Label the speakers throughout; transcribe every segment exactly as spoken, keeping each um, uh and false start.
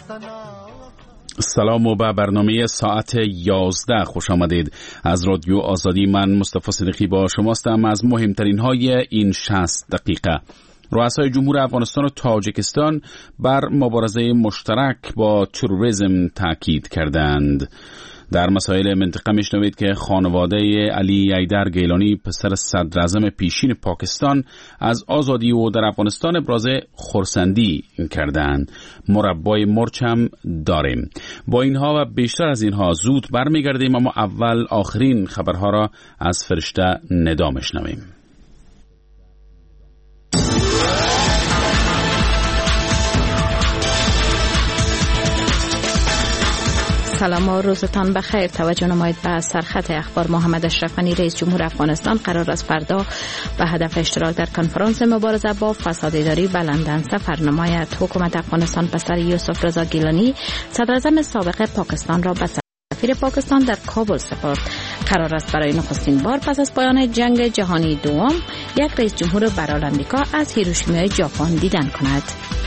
Speaker 1: سلام و به برنامه ساعت یازده خوش آمدید. از رادیو آزادی من مصطفی صدیقی با شماستم. از مهمترین های این شصت دقیقه: رؤسای جمهور افغانستان و تاجیکستان بر مبارزه مشترک با تروریسم تاکید کردند. در مسائل منطقه میشنوید که خانواده علی حیدر گیلانی پسر صدراعظم پیشین پاکستان از آزادی او در افغانستان ابراز خرسندی کردند. مربای مرچ هم داریم. با اینها و بیشتر از اینها زود برمیگردیم، اما اول آخرین خبرها را از فرشته ندا میشنویم.
Speaker 2: سلام و روزتان بخیر. توجه نمایید به سرخط اخبار. محمد اشرف غنی رئیس جمهور افغانستان قرار است فردا به هدف اشتراک در کنفرانس مبارزه با فساد اداری به لندن سفر نماید. حکومت افغانستان پسر یوسف رضا گیلانی صدراعظم سابق پاکستان را به سفیر پاکستان در کابل سپرد. قرار است برای نخستین بار پس از پایان جنگ جهانی دوم یک رئیس جمهور برای آمریکا از هیروشیمای ژاپن دیدن کند.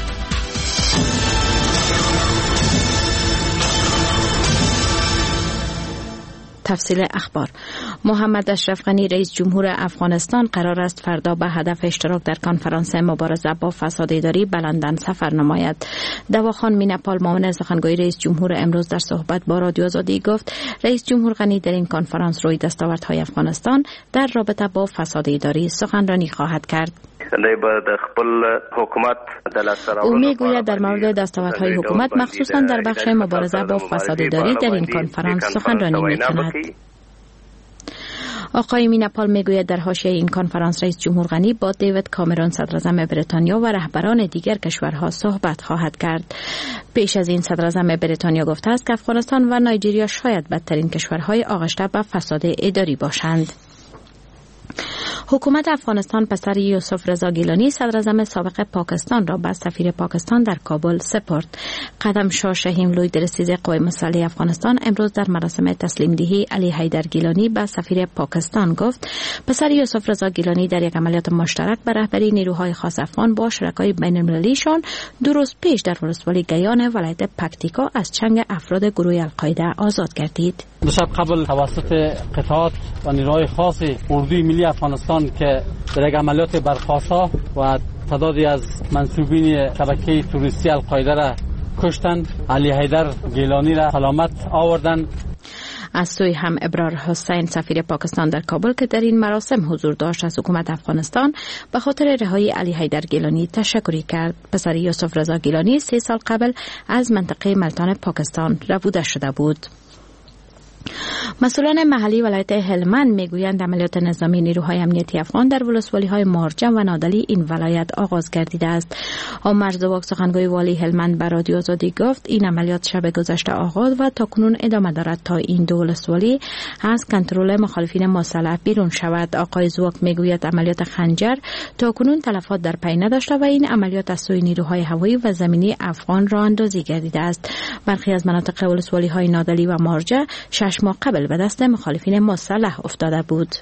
Speaker 2: تفصیل اخبار. محمد اشرف غنی رئیس جمهور افغانستان قرار است فردا به هدف اشتراک در کنفرانس مبارزه با فساد اداری به لندن سفر نماید. دواخان مینپال معاون سخنگوی رئیس جمهور امروز در صحبت با رادیو آزادی گفت رئیس جمهور غنی در این کنفرانس روی دستاوردهای افغانستان در رابطه با فساد اداری سخنرانی خواهد کرد. او میگوید در مورد دستاوردهای حکومت مخصوصا در بخش مبارزه با فساد اداری در این کنفرانس سخنرانی میکند. آقای مینپال میگوید در حاشیه این کنفرانس رئیس جمهور غنی با دیوید کامرون صدراعظم بریتانیا و رهبران دیگر کشورها صحبت خواهد کرد. پیش از این صدراعظم بریتانیا گفته است که افغانستان و نایجریا شاید بدترین کشورهای آغشته به فساد اداری باشند. حکومت افغانستان پسر یوسف رضا گیلانی صدراعظم سابق پاکستان را به سفیر پاکستان در کابل سپرد. قدم شاه شهیم لوی رئیس قوای مسلح افغانستان امروز در مراسم تسلیم دهی علی حیدر گیلانی به سفیر پاکستان گفت پسر یوسف رضا گیلانی در یک عملیات مشترک به رهبری نیروهای خاص افغان با شرکای بین المللیشان دو روز پیش در ولسوالی گیان ولایت پکتیکا از چنگ افراد گروه القاعده آزاد گردید.
Speaker 3: دو شب قبل توسط قطعات و نیروهای خاص اردوی ملی افغانستان که در یک عملیات برخاسته و تعدادی از منسوبین شبکه توریستی القاعده را کشتند. علی حیدر گیلانی را سلامت آوردند.
Speaker 2: از سوی هم ابرار حسین سفیر پاکستان در کابل که در این مراسم حضور داشت از حکومت افغانستان به خاطر رهایی علی حیدر گیلانی تشکری کرد. پسر یوسف رضا گیلانی سه سال قبل از منطقه ملتان پاکستان ربوده شده بود. مسئولان محلی ولایت هلمند میگویند عملیات نظامی نیروهای امنیتی افغان در ولسوالی‌های مارجم و نادلی این ولایت آغاز گردیده است. عمر زواک سخنگوی والی هلمند به رادیو آزادی گفت این عملیات شب گذشته آغاز و تاکنون ادامه دارد تا این دو ولسوالی از کنترل مخالفین مسلح بیرون شود. آقای زواک میگوید عملیات خنجر تاکنون تلفات در پی نداشته و این عملیات از سوی نیروهای هوایی و زمینی افغان راه اندازی گردیده است. برخی از مناطق ولسوالی‌های نادلی و مارجه شش ماه قبل به دست مخالفین مسلح افتاده بود.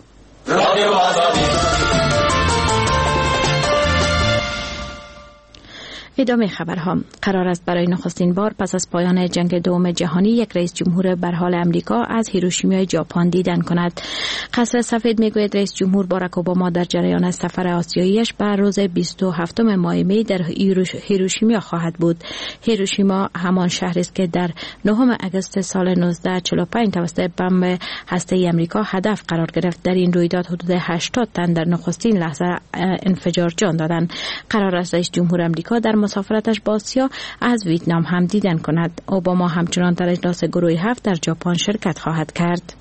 Speaker 2: ادامه خبرها. قرار است برای نخستین بار پس از پایان جنگ دوم جهانی یک رئیس جمهور برحال امریکا از هیروشیمای ژاپن دیدن کند. قصر سفید میگوید رئیس جمهور باراک اوباما در جریان سفر آسیاییش به روز بیست و هفتم ماه می در هیروشیما خواهد بود. هیروشیما همان شهری است که در نهم آگوست سال نوزده چهل و پنج توسط بمب هسته‌ای امریکا هدف قرار گرفت. در این رویداد حدود هشتاد تن در نخستین لحظه انفجار جان دادند. قرار است رئیس جمهور امریکا در مسافرتش با آسیا از ویتنام هم دیدن کند. اوباما همچنان در اجلاس گروه هفت در ژاپن شرکت خواهد کرد.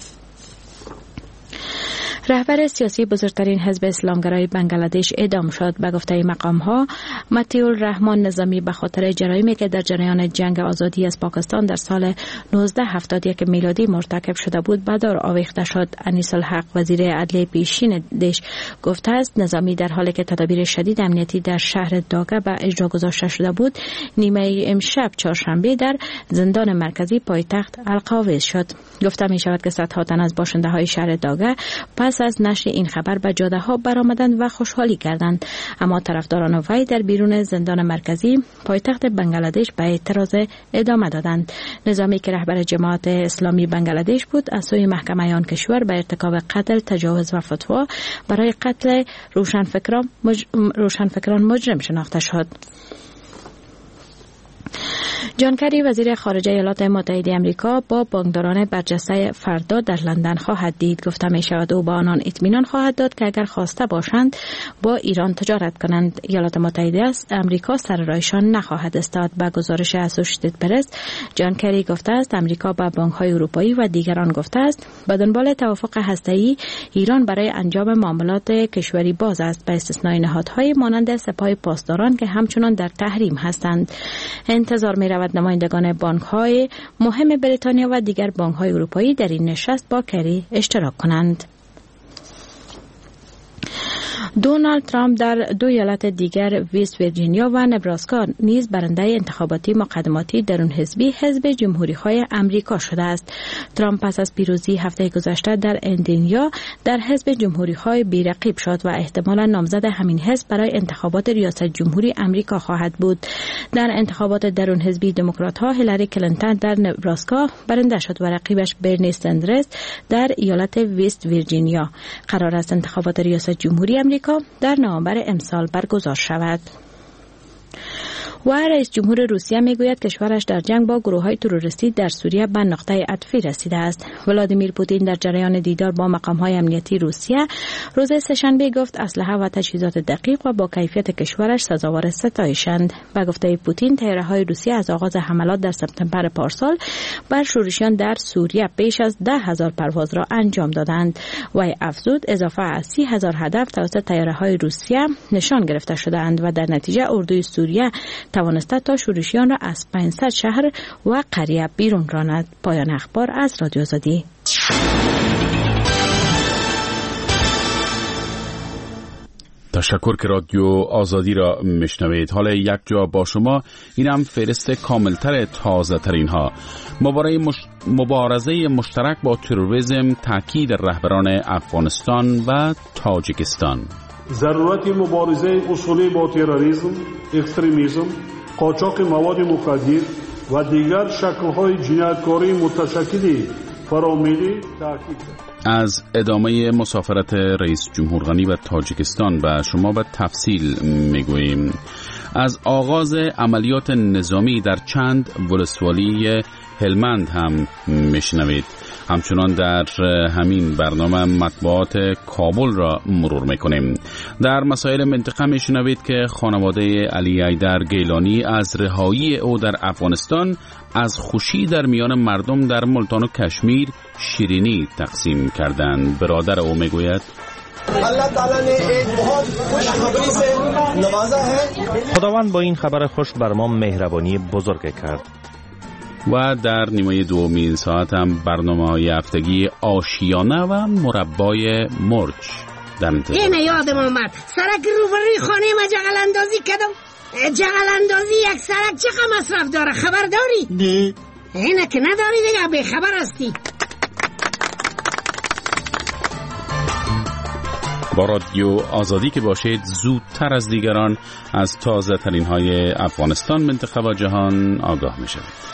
Speaker 2: رهبر سیاسی بزرگترین حزب اسلامگرای بنگلادش اعدام شد. به گفته مقام‌ها مطیع الرحمن نظامی به خاطر جرایمی که در جریان جنگ آزادی از پاکستان در سال نوزده هفتاد و یک میلادی مرتکب شده بود به دار آویخته شد. انیس الحق وزیر عدلیه پیشین دش گفته است نظامی در حالی که تدابیر شدید امنیتی در شهر داگه به اجرا گذاشته شده بود نیمه امشب چهارشنبه در زندان مرکزی پایتخت القاویز شد. گفته می شود که صدها تن از باشنده های شهر داگه پس پس از نشر این خبر به جاده ها برآمدند و خوشحالی کردند، اما طرفداران وی در بیرون زندان مرکزی پایتخت بنگلادش به اعتراض ادامه دادند. نظامی که رهبر جماعت اسلامی بنگلادش بود از سوی محکمه آن کشور به ارتکاب قتل، تجاوز و فتوا برای قتل روشنفکران مج... روشنفکران مجرم شناخته شد. جان کری وزیر خارجه ایالات متحده آمریکا با بانکداران برجسته فردا در لندن خواهد دید. گفته می شود او با آنان اطمینان خواهد داد که اگر خواسته باشند با ایران تجارت کنند، ایالات متحده است آمریکا سر رایشان نخواهد استاد. به گزارش اسوشیتد پرس، جان کری گفته است آمریکا به بانک‌های اروپایی و دیگران گفته است به دنبال توافق هسته‌ای ایران برای انجام معاملات کشوری باز است، به استثنای نهادهای مانند سپاه پاسداران که همچنان در تحریم هستند. انتظار می رود نمایندگان بانک‌های مهم بریتانیا و دیگر بانک‌های اروپایی در این نشست با کری اشتراک کنند. دونالد ترامپ در دو ایالت دیگر ویست ویرجینیا و نبراسکا نیز برنده انتخاباتی مقدماتی درون حزبی حزب جمهوری‌خواه آمریکا شده است. ترامپ پس از پیروزی هفته گذشته در اندینیا در حزب جمهوری‌خواه بی‌رقیب شد و احتمالاً نامزد همین حزب برای انتخابات ریاست جمهوری آمریکا خواهد بود. در انتخابات درون حزبی دموکرات‌ها هیلاری کلینتون در نبراسکا برنده شد و رقیبش برنی سندرز در ایالت ویست ویرجینیا. قرار است انتخابات ریاست جمهوری آمریکا در نوامبر امسال برگزار شود. و رئیس جمهور روسیه میگوید کشورش در جنگ با گروه‌های تروریستی در سوریه به نقطه عطفی رسیده است. ولادیمیر پوتین در جریان دیدار با مقام‌های امنیتی روسیه روز سه‌شنبه گفت اسلحه و تجهیزات دقیق و با کیفیت کشورش سزاوار ستایشند. به گفته پوتین طیاره‌های روسیه از آغاز حملات در سپتامبر پارسال بر شورشیان در سوریه بیش از ده هزار پرواز را انجام دادند. و افزود اضافه از سی هزار هدف توسط طیاره‌های روسیه نشان گرفته شده‌اند و در نتیجه اردوی سوریه توانسته تا شورشیان را از پانصد شهر و قریه بیرون راند. پایان اخبار از رادیو آزادی.
Speaker 1: تشکر که رادیو آزادی را میشنوید. حالا یک جا با شما، اینم فهرست کاملتر تازه ترین ها. مبارزه مشترک با تروریسم، تاکید رهبران افغانستان و تاجیکستان.
Speaker 4: ضرورت مبارزه اصولی با تروریسم، اکستریمیسم، قاچاق مواد مخدر و دیگر شکل‌های جنایتکاری متشکل فرامیلی تاکید کرد.
Speaker 1: از ادامه مسافرت رئیس جمهور غنی و تاجیکستان و شما به تفصیل میگوییم. از آغاز عملیات نظامی در چند ولسوالی هلمند هم میشنوید. همچنان در همین برنامه مطبوعات کابل را مرور میکنیم. در مسائل منطقه میشنوید که خانواده علی ایدر گیلانی از رهایی او در افغانستان از خوشی در میان مردم در ملتان و کشمیر شیرینی تقسیم کردند. برادر او میگوید
Speaker 5: اللہ تعالی نے ایک بہت خوش خبری سے نوازا ہے.
Speaker 6: خداوند با این خبر خوش بر ما مهربانی بزرگ کرد.
Speaker 1: و در نیمه دومین ساعت هم برنامه‌های هفتگی آشیانه و مربای مرچ در انتظار.
Speaker 7: اینه یادم آمد سرک روبروی خانه ما جغل اندازی کردم. جغل اندازی یک سرک چقدر مصرف داره خبر داری؟
Speaker 5: نه.
Speaker 7: اینه که نداری دیگه به خبر هستی.
Speaker 1: با رادیو آزادی که باشید زودتر از دیگران از تازه ترین های افغانستان، منطقه و جهان آگاه می شوید.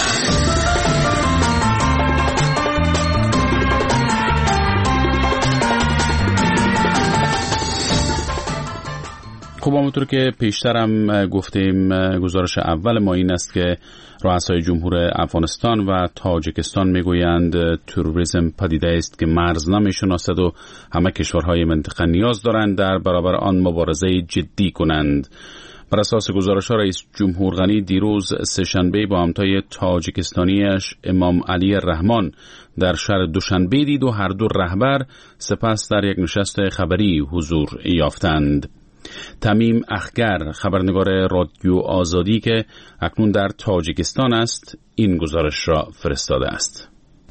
Speaker 1: خب همونطور که پیشترم گفتیم، گزارش اول ما این است که رؤسای جمهور افغانستان و تاجیکستان میگویند تروریسم پدیده است که مرز نمیشناسد و همه کشورهای منطقه نیاز دارند در برابر آن مبارزه جدی کنند. بر اساس گزارش ها رئیس جمهور غنی دیروز سه‌شنبه با همتای تاجیکستانیش امام علی رحمان در شهر دوشنبه دید و هر دو رهبر سپس در یک نشست خبری حضور یافتند. تمیم اخگر، خبرنگار رادیو آزادی که اکنون در تاجیکستان است، این گزارش را فرستاده است.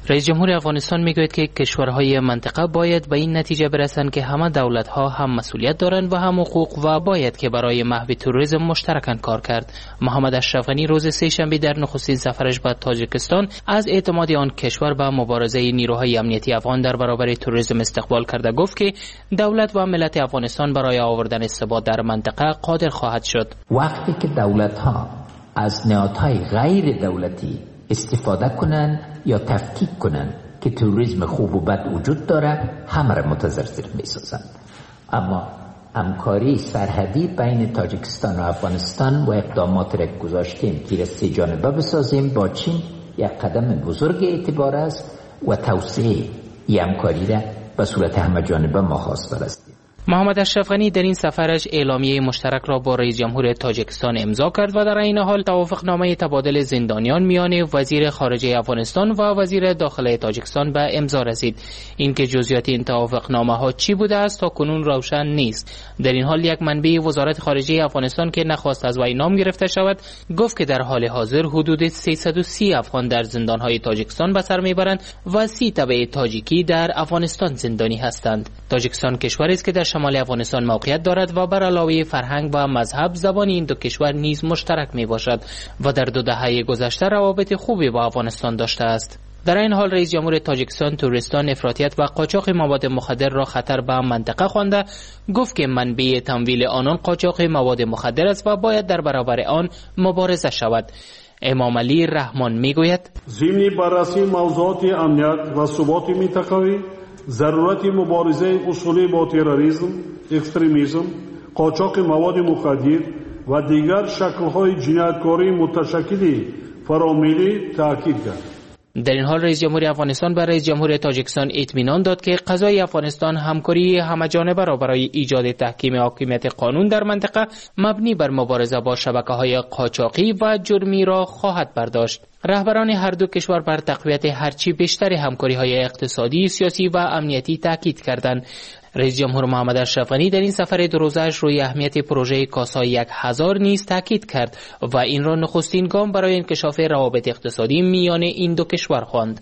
Speaker 8: رئیس جمهور افغانستان میگوید که کشورهای منطقه باید به این نتیجه برسند که همه دولت‌ها هم مسئولیت دارند و هم حقوق و باید که برای محو تروریسم مشترکاً کار کرد. محمد اشرف غنی روز سه‌شنبه در نخستین سفرش به تاجیکستان از اعتماد آن کشور به مبارزه نیروهای امنیتی افغان در برابر تروریسم استقبال کرده گفت که دولت و ملت افغانستان برای آوردن ثبات در منطقه قادر خواهد شد.
Speaker 9: وقتی که دولت‌ها از نهادهای غیر دولتی استفاده کنن یا تفکیک کنن که تروریسم خوب و بد وجود داره، همه را متضرر میسازند. اما همکاری سرحدی بین تاجیکستان و افغانستان و اقدامات را گذاشتیم که سه جانبه بسازیم با چین یک قدم بزرگ اعتبار است و توسعه این همکاری را به صورت همه جانبه ما خواستار است.
Speaker 8: محمد اشرف غنی در این سفرش اعلامیه مشترک را با رئیس جمهور تاجیکستان امضا کرد و در این حال توافقنامه تبادل زندانیان میان وزیر خارجه افغانستان و وزیر داخله تاجیکستان به امضا رسید. اینکه جزئیات این توافقنامه ها چی بوده است تا کنون روشن نیست. در این حال یک منبع وزارت خارجه افغانستان که نخواست از وی نام گرفته شود گفت که در حال حاضر حدود سیصد و سی افغان در زندانهای تاجیکستان به سر میبرند و سی تبع تاجیکی در افغانستان زندانی هستند. تاجیکستان کشوری است که در شمال افغانستان موقعیت دارد و بر علاوه فرهنگ و مذهب زبان این دو کشور نیز مشترک می باشد و در دو دهه گذشته روابط خوبی با افغانستان داشته است. در این حال رئیس جمهور تاجیکستان تروریستان، افراطیت و قاچاق مواد مخدر را خطر به منطقه خوانده گفت که منبع تمویل آنان قاچاق مواد مخدر است و باید در برابر آن مبارزه شود. امام علی رحمان میگوید
Speaker 4: ضمن بررسی موضوعات امنیت و ثبات منطقوی ضرورت مبارزه اصولی با تروریسم، اکستریمیسم، قاچاق مواد مخدر و دیگر شکل‌های جنایتکاری متشکل فرامیلی تاکید کرد.
Speaker 8: در این حال رئیس جمهور افغانستان برای رئیس جمهور تاجیکستان اطمینان داد که قضای افغانستان همکاری همه‌جانبه را برای ایجاد تحکیم حاکمیت قانون در منطقه مبنی بر مبارزه با شبکه‌های قاچاقی و جرمی را خواهد برداشت. رهبران هر دو کشور بر تقویت هرچی بیشتر همکاری‌های اقتصادی، سیاسی و امنیتی تاکید کردند. رئیس جمهور محمد اشرف غنی در این سفر دو روزه‌اش روی اهمیت پروژه کاسا یک هزار نیز تاکید کرد و این را نخستین گام برای انکشاف روابط اقتصادی میان این دو کشور خواند.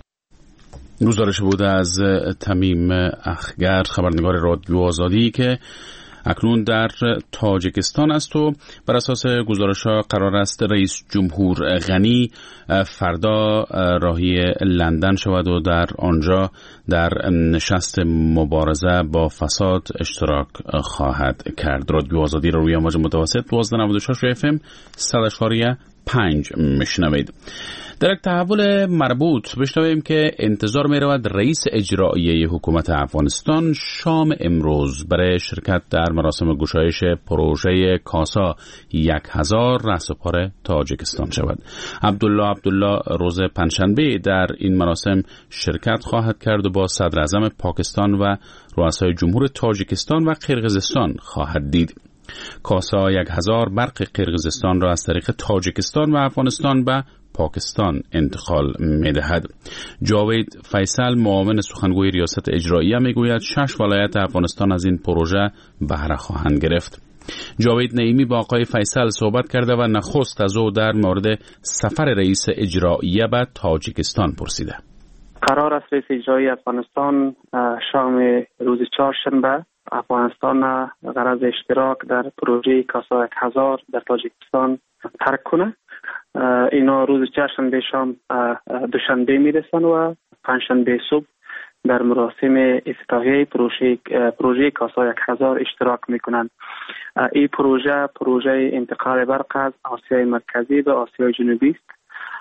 Speaker 1: گزارش بود از تمیم اخگر، خبرنگار رادیو آزادی که اکنون در تاجیکستان است و بر اساس گزارش‌ها قرار است رئیس جمهور غنی فردا راهی لندن شود و در آنجا در نشست مبارزه با فساد اشتراک خواهد کرد. رادیو آزادی را روی امواج متوسط دوازده نود و شش اف ام صد و پنج میشنوید. در یک تحول مربوط بشنویم که انتظار می رود رئیس اجرایی حکومت افغانستان شام امروز برای شرکت در مراسم گشایش پروژه کاسا یک هزار رهسپار تاجیکستان شود. عبدالله عبدالله روز پنجشنبه در این مراسم شرکت خواهد کرد و با صدر اعظم پاکستان و رؤسای جمهور تاجیکستان و قرقیزستان خواهد دید. کاسا یک هزار برق قرقیزستان را از طریق تاجیکستان و افغانستان به پاکستان انتقال می‌دهد. جاوید فیصل معاون سخنگوی ریاست اجراییه میگوید شش ولایت افغانستان از این پروژه بهره خواهند گرفت. جاوید نعیمی با آقای فیصل صحبت کرده و نخست از او در مورد سفر رئیس اجراییه به تاجیکستان پرسیده.
Speaker 10: قرار است رئیس اجرایی افغانستان شام روز چهارشنبه افغانستان غرض اشتراک در پروژه کاسا یک هزار در تاجیکستان ترک کنه. اینا روز چهارشنبه شام دوشنبه میرسن و پنجشنبه صبح در مراسم افتتاحیه پروژه پروژه کاسا یک هزار اشتراک میکنن. این پروژه پروژه انتقال برق از آسیای مرکزی به آسیای جنوبی است.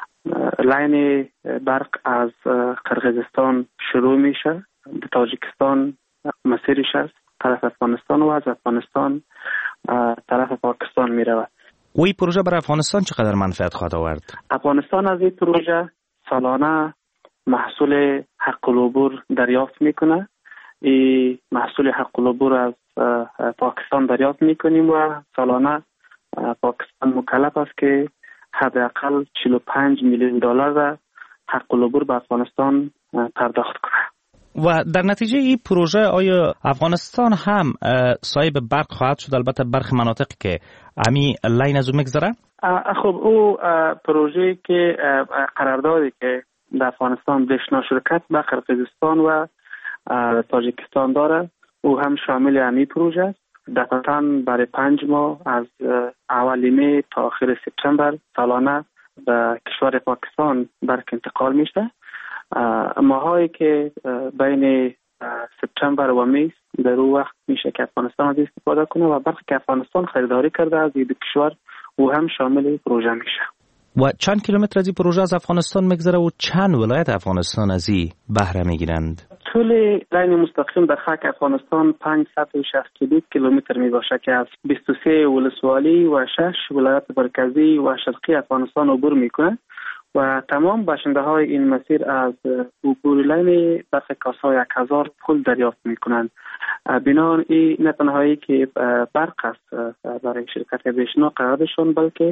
Speaker 10: لاین برق از قرقیزستان شروع میشه، به تاجیکستان مسیرش است، طرف افغانستان و از افغانستان طرف پاکستان میرود.
Speaker 6: و این پروژه برای افغانستان چقدر منفعت خواهد آورد؟
Speaker 10: افغانستان از این پروژه سالانه محصول حق العبور دریافت میکنه. این محصول حق العبور از پاکستان دریافت میکنیم و سالانه پاکستان مکلف است که حداقل چهل و پنج میلیون دلار را حق العبور به افغانستان پرداخت کنه.
Speaker 6: و در نتیجه این پروژه آیا افغانستان هم صاحب برق خواهد شد؟ البته برخی مناطقی که امی لاین از او میگذره؟
Speaker 10: خب او پروژه که قراردادی که در افغانستان برشنا شرکت به قرقیزستان و تاجیکستان داره، او هم شامل امی پروژه است. دفعتاً برای پنج ماه از اول می تا آخر سپتامبر سالانه به کشور پاکستان برق انتقال میشه. ماهایی که بین سپتامبر و می در او وقت میشه که افغانستان از استفاده کنه و برقی که افغانستان خریداری کرده از این کشور او هم شامل پروژه میشه.
Speaker 6: و چند کیلومتر از این پروژه از افغانستان میگذره و چند ولایت افغانستان از این بهره میگیرند؟
Speaker 10: طول لاین مستقیم در خاک افغانستان پانصد و شصت و دو کیلومتر می باشه که از بیست و سه ولسوالی و شش ولایت مرکزی و شرقی افغانستان عبور میکنه و تمام باشنده های این مسیر از عبور لاین برق کاسا یک هزار پول دریافت میکنند. بنابراین این نه تنهایی که برق است برای شرکت برشنا قراردشون، بلکه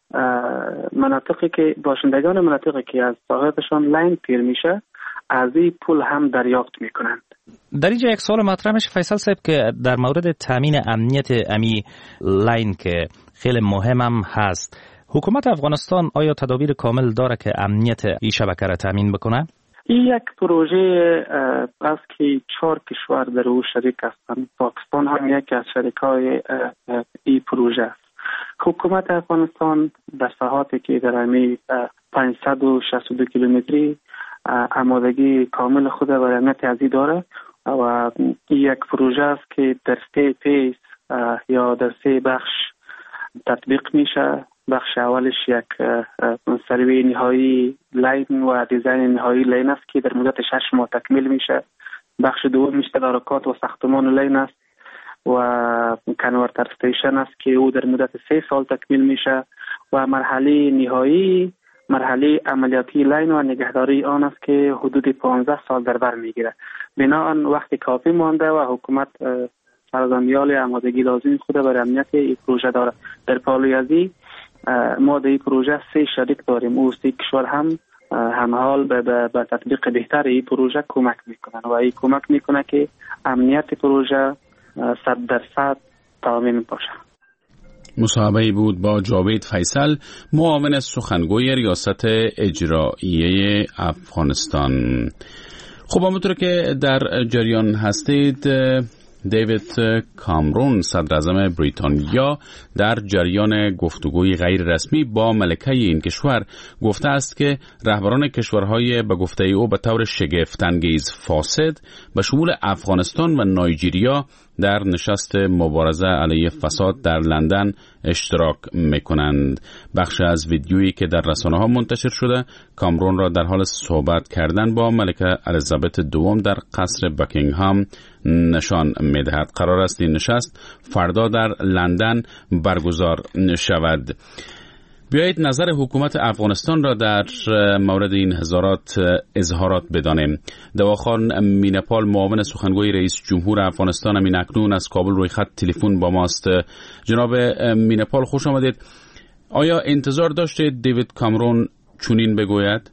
Speaker 10: مناطقی که باشندگان مناطقی که از ساحتشان لاین پیر میشه از این پول هم دریافت میکنند.
Speaker 6: در اینجا یک سوال مطرح میشه فیصل صاحب که در مورد تامین امنیت امی لاین که خیلی مهمم هست، حکومت افغانستان آیا تدابیر کامل داره که امنیت این شبکه را تامین بکنه؟
Speaker 10: این یک پروژه است که چهار کشور در او شریک هستند. پاکستان هم یکی از شریکای این پروژه است. حکومت افغانستان در ساحاتی که در امی پانصد و شصت و دو کیلومتری آمادگی کامل خود برای امنیت ازی داره و یک پروژه است که در سه پیس یا در سه بخش تطبیق میشه. بخش اولش یک سروی نهایی لاین و دیزاین نهایی لاین است که در مدت شش ماه تکمیل میشه. بخش دومش تدارکات و ساختمان لاین است و کنورتر استیشن است که او در مدت سه سال تکمیل میشه و مرحله نهایی مرحله عملیاتی لاین و نگهداری آن است که حدود پانزده سال در بر میگیره. بنابراین وقت کافی مانده و حکومت سرزمیال آمادگی لازم خود برای امنیت این پروژه داره. در پالوی ازی ما در این پروژه سه شریک داریم. او سه کشور هم همحال به, به, به تطبیق بهتر این پروژه کمک میکنن و این کمک میکنه که امنیت پروژه صد درصد تامین باشه.
Speaker 1: مصاحبه‌ای بود با جاوید فیصل، معاون سخنگوی ریاست اجراییه افغانستان. خب همونطور که در جریان هستید، دیوید کامرون صدر اعظم بریتانیا در جریان گفتگوی غیر رسمی با ملکه این کشور گفته است که رهبران کشورهای به گفته او به طور شگفت‌انگیز فاسد به شمول افغانستان و نایجیریا در نشست مبارزه علیه فساد در لندن اشتراک میکنند. بخش از ویدیویی که در رسانه ها منتشر شده کامرون را در حال صحبت کردن با ملکه الیزابت دوم در قصر بکینگهام نشان میدهد. قرار است این نشست فردا در لندن برگزار شود. بیایید نظر حکومت افغانستان را در مورد این هزارات اظهارات بدانیم. دواخان مینپال معاون سخنگوی رئیس جمهور افغانستان همین اکنون از کابل روی خط تلفن با ماست. جناب مینپال خوش آمدید. آیا انتظار داشتید دیوید کامرون چنین بگوید؟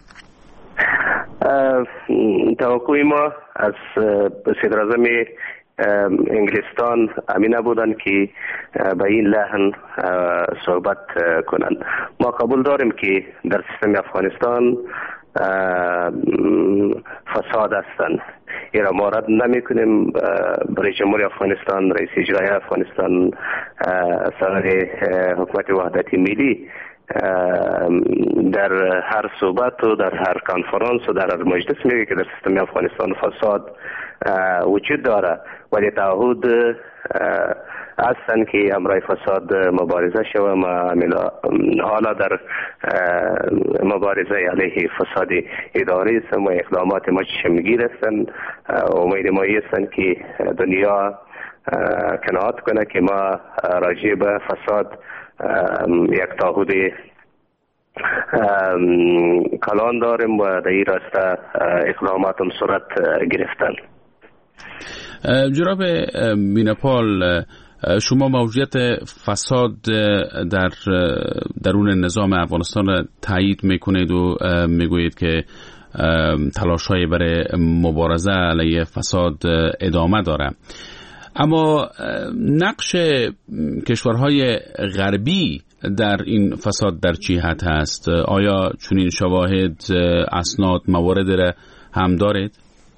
Speaker 11: توقع ما از صدر اعظم انگلستان امین بودن که به این لحن صحبت کنند. ما قبول داریم که در سیستم افغانستان فساد هستند. این را ما رد نمی کنیم. برای جمهوری افغانستان، رئیس اجرایی افغانستان، صدر حکومت وحدت ملی در هر صحبت و در هر کنفرانس و در هر مجلس میگه که در سیستم افغانستان فساد وجود داره، ولی تعهد هستند که امرای فساد مبارزه شود. ما حالا در مبارزه علیه فساد اداری هستند و اقدامات ما چشمگیر هستند. امید ما هستند که دنیا قناعت کنه که ما راجع به فساد یک تعهد کلان داریم و در این راسته اقدامات هم صورت گرفتن.
Speaker 1: جناب مینپال، شما موجودیت فساد در درون نظام افغانستان را تایید میکنید و میگویید که تلاش‌های برای مبارزه علیه فساد ادامه داره، اما نقش کشورهای غربی در این فساد در چی حد هست؟ آیا چنین شواهد، اسناد، موارد را هم دارید؟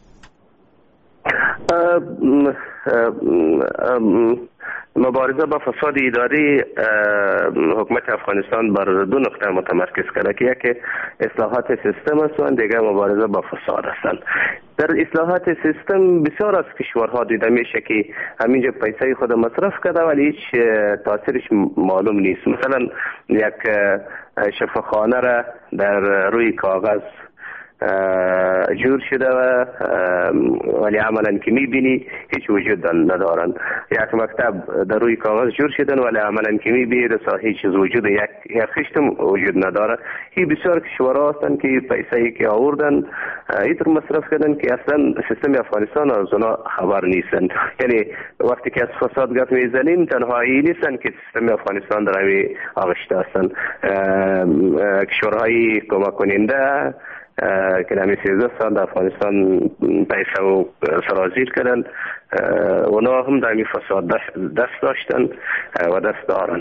Speaker 11: مبارزه با فساد اداری حکومت افغانستان بر دو نقطه متمرکز کرده که یکی اصلاحات سیستم است و دیگر مبارزه با فساد است. در اصلاحات سیستم بسیار از کشورها دیده میشه که همینجا پیسه خود مصرف کرده ولی هیچ تاثیرش معلوم نیست. مثلا یک شفاخانه را در روی کاغذ جور شده و ولی عملا که میبینی هیچ وجود ندارن. یک مکتب در روی کاغذ جور شدن ولی عملا که میبینی رسا هیچ چیز وجود یک یک خشتم وجود نداره. این بسیار کشورها هستند که پیسه‌ای که آوردن اینطور مصرف کردن که اصلا سیستم افغانستان از اونا خبر نیستن. یعنی وقتی که از فساد گپ میزنیم تنها این نیستن که سیستم افغانستان در همین آغشته هستند. کشورهای کمک کننده که همی سیزده سال در افغانستان پیسه و سرازیر کردن اونا هم در همی فساد دست داشتن و دست دارن.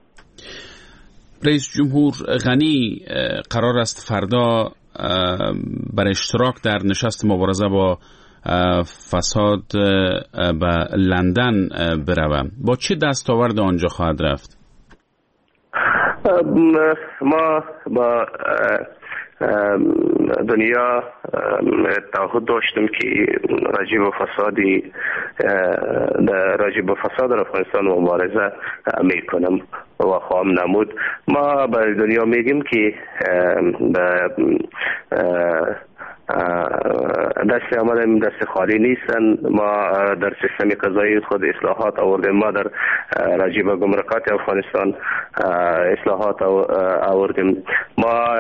Speaker 1: رئیس جمهور غنی قرار است فردا بر اشتراک در نشست مبارزه با فساد به لندن بروم. با چه دستاورد آنجا خواهد رفت؟
Speaker 11: ما با دنیا تعهد داشتم که راجع به فسادی راجع به فساد در افغانستان مبارزه میکنم و خواهم نمود. ما به دنیا میگیم که دست عمل دست خالی نیستن. ما در سیستم قضایی خود اصلاحات آوردیم. ما در راجع به گمرکات افغانستان اصلاحات آوردیم. ما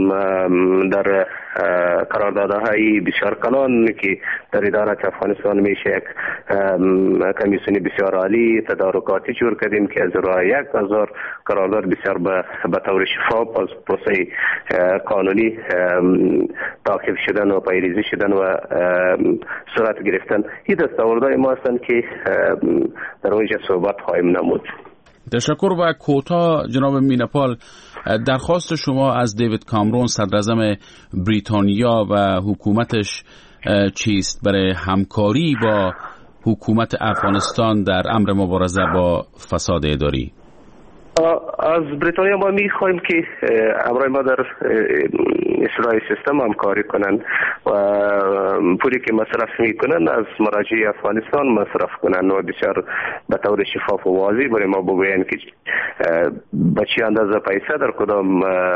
Speaker 11: در قراردادهای بسیار کلان که در ادارات افغانستان میشه یک کمیسیون بسیار عالی تدارکاتی جور کردیم که از راه یک هزار قرارداد بسیار به طور شفاف از پروسه قانونی تعقیب شدن و پیریزی شدن و صورت گرفتن. این دستاوردهای ما هستند که در اونجا صحبت خواهیم نمود.
Speaker 1: تشکر. و کوتاه جناب میناپال، درخواست شما از دیوید کامرون صدراعظم بریتانیا و حکومتش چیست برای همکاری با حکومت افغانستان در امر مبارزه با فساد اداری؟
Speaker 11: از بریتانیا ما میخوایم که همراه ما در اصلاح سیستم همکاری کنن و پولی که مصرف میکنن از مراجع افغانستان مصرف کنن و بسیار به طور شفاف و واضح برای ما بگوین که به چه اندازه پیسه در کدام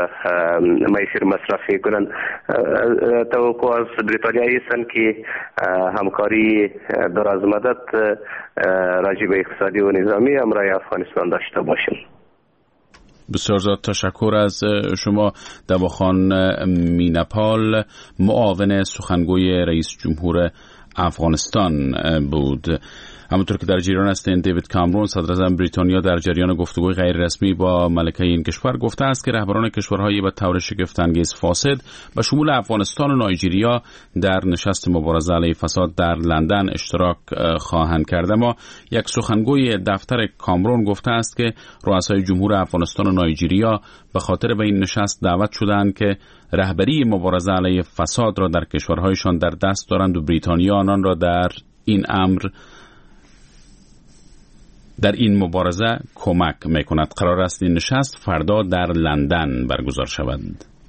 Speaker 11: میسر مصرف میکنن. توقع از بریتانیا هستن که همکاری دراز مدت راجع به اقتصادی و نظامی همراه افغانستان داشته باشیم.
Speaker 1: بسیار زیاد تشکر از شما. دواخان میناپال، معاون سخنگوی رئیس جمهور افغانستان بود. همونطور که در جریان هستند، دیوید کامرون صدراعظم بریتانیا در جریان گفتگوی غیر رسمی با ملکه این کشور گفته است که رهبران کشورهای به طور شگفت‌انگیز فاسد به شمول افغانستان و نایجریا در نشست مبارزه علیه فساد در لندن اشتراک خواهند کرد. اما یک سخنگوی دفتر کامرون گفته است که رؤسای جمهور افغانستان و نایجریا به خاطر به این نشست دعوت شدند که رهبری مبارزه علیه فساد را در کشورهایشان در دست دارند و بریتانیا آنان را در این امر در این مبارزه کمک میکند. قرار است این نشست فردا در لندن برگزار شود.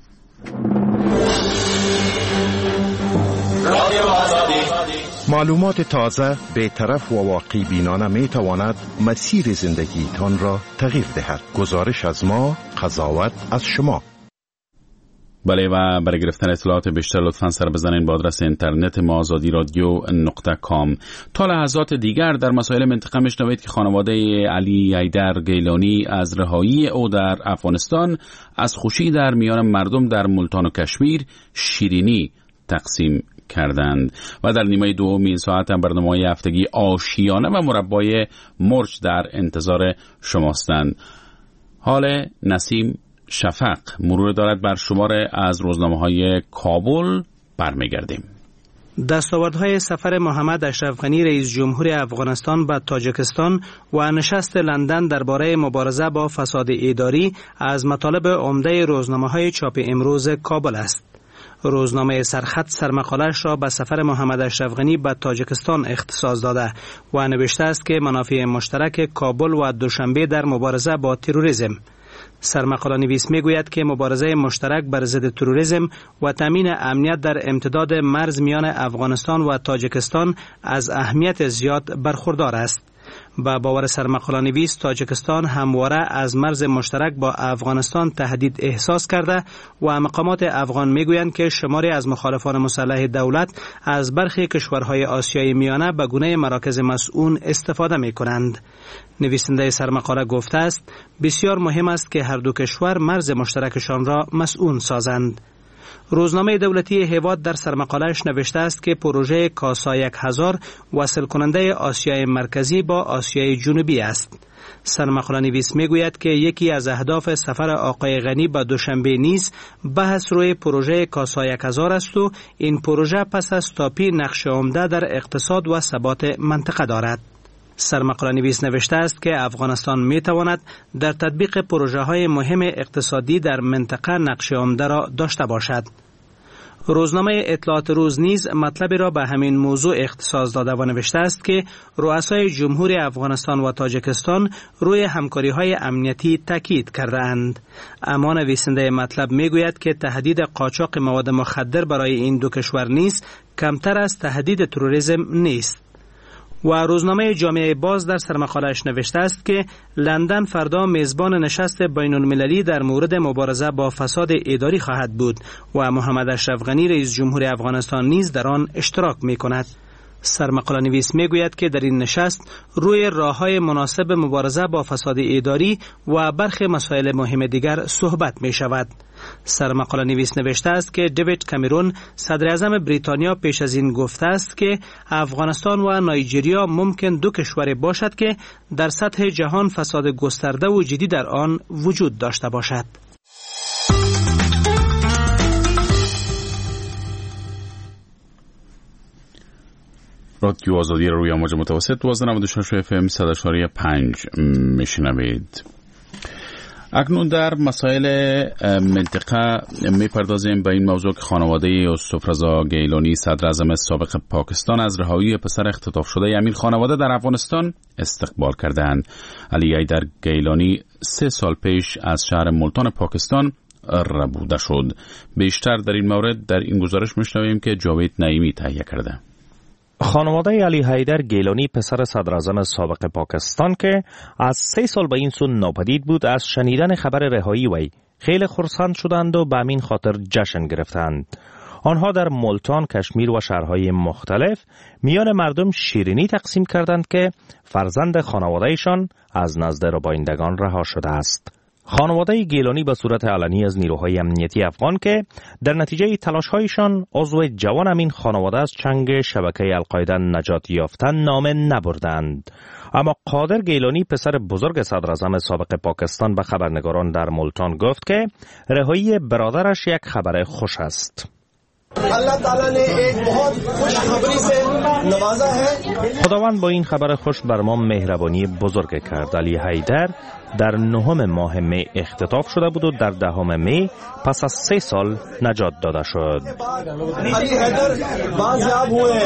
Speaker 12: معلومات تازه، بی‌طرف و واقع بینانه می تواند مسیر زندگیتان را تغییر دهد. گزارش از ما، قضاوت از شما.
Speaker 1: بله، و برای گرفتن اطلاعات بیشتر لطفاً سر بزنین با آدرس اینترنت ما آزادی رادیو نقطه کام. تا لحظات دیگر در مسائل منطقه میشنوید که خانواده علی حیدر گیلانی از رهایی او در افغانستان از خوشی در میان مردم در ملتان و کشمیر شیرینی تقسیم کردند. و در نیمه دوم این ساعت هم برنامه‌های هفتگی آشیانه و مربای مرچ در انتظار شماستند. حال نسیم شفق مرور دارد بر شمار از روزنامه‌های کابل. برمیگردیم.
Speaker 13: دستاوردهای سفر محمد اشرف غنی رئیس جمهور افغانستان به تاجیکستان و نشست لندن درباره مبارزه با فساد اداری از مطالب عمده روزنامه‌های چاپ امروز کابل است. روزنامه سرخط سرمقاله‌اش را به سفر محمد اشرف غنی به تاجیکستان اختصاص داده و نوشته است که منافع مشترک کابل و دوشنبه در مبارزه با تروریسم. سرمقاله نویس می گوید که مبارزه مشترک بر ضد تروریسم و تامین امنیت در امتداد مرز میان افغانستان و تاجیکستان از اهمیت زیاد برخوردار است. با باور سرمقاله نویس تاجیکستان همواره از مرز مشترک با افغانستان تهدید احساس کرده و مقامات افغان میگویند که شماری از مخالفان مسلح دولت از برخی کشورهای آسیای میانه به گونه مراکز مسئول استفاده می کنند. نویسنده سرمقاله گفته است بسیار مهم است که هر دو کشور مرز مشترکشان را مسئول سازند. روزنامه دولتی هیواد در سرمقاله‌اش نوشته است که پروژه کاسا یک هزار وصل کننده آسیای مرکزی با آسیای جنوبی است. سرمقاله نویس میگوید که یکی از اهداف سفر آقای غنی به دوشنبه نیز بحث روی پروژه کاسا یک هزار است و این پروژه پس از تاپی نقش عمده در اقتصاد و ثبات منطقه دارد. سرمقاله نویس نوشته است که افغانستان می تواند در تطبیق پروژه های مهم اقتصادی در منطقه نقش عمده را داشته باشد. روزنامه اطلاعات روز نیز مطلبی را به همین موضوع اختصاص داده و نوشته است که رؤسای جمهور افغانستان و تاجیکستان روی همکاری های امنیتی تاکید کرده اند. اما نویسنده مطلب می گوید که تهدید قاچاق مواد مخدر برای این دو کشور نیز کمتر از تهدید تروریسم نیست. و روزنامه جامعه باز در سرمقاله‌اش نوشته است که لندن فردا میزبان نشست بین المللی در مورد مبارزه با فساد اداری خواهد بود و محمد اشرف غنی رئیس جمهور افغانستان نیز در آن اشتراک می کند. سرمقاله نویس می گوید که در این نشست روی راه‌های مناسب مبارزه با فساد اداری و برخی مسائل مهم دیگر صحبت می شود. سرمقاله نویس نوشته است که دیوید کامرون صدر اعظم بریتانیا پیش از این گفته است که افغانستان و نایجریا ممکن دو کشور باشد که در سطح جهان فساد گسترده و جدی در آن وجود داشته باشد.
Speaker 1: رادیو آزادی روی امواج متوسط دوازده و نود و شش اف ام صد و چهار و پنج میشنوید. اکنون در مسائل منطقه میپردازیم به این موضوع که خانواده یوسف رضا گیلانی صدر اعظم سابق پاکستان از رهایی پسر اختطاف شده امیر خانواده در افغانستان استقبال کردند. علی حیدر گیلانی سه سال پیش از شهر ملتان پاکستان ربوده شد. بیشتر در این مورد در این گزارش میشنویم که جاوید نعیمی تهیه کرده.
Speaker 6: خانواده علی حیدر گیلانی پسر صدر اعظم سابق پاکستان که از سه سال به این سو ناپدید بود از شنیدن خبر رهایی وی خیلی خرسند شدند و به همین خاطر جشن گرفتند. آنها در ملتان، کشمیر و شهرهای مختلف میان مردم شیرینی تقسیم کردند که فرزند خانوادهشان از نزد ربایندگان رها شده است. خانواده گیلانی به صورت علنی از نیروهای امنیتی افغان که در نتیجه تلاش‌هایشان عضو جوان امین خانواده از چنگ شبکه القاعده نجات یافتن نامه نبردند. اما قادر گیلانی پسر بزرگ صدر اعظم سابق پاکستان به خبرنگاران در ملتان گفت که رهایی برادرش یک خبر خوش است.
Speaker 5: اللہ تعالی نے ایک بہت خوش خبری سے نوازا ہے.
Speaker 6: خداوند با این خبر خوش بر ما مهربانی بزرگ کرد. علی حیدر در نهم ماه می اختطاف شده بود و در دهم می پس از سه سال نجات داده شد.
Speaker 5: علی حیدر بازیاب ہوئے.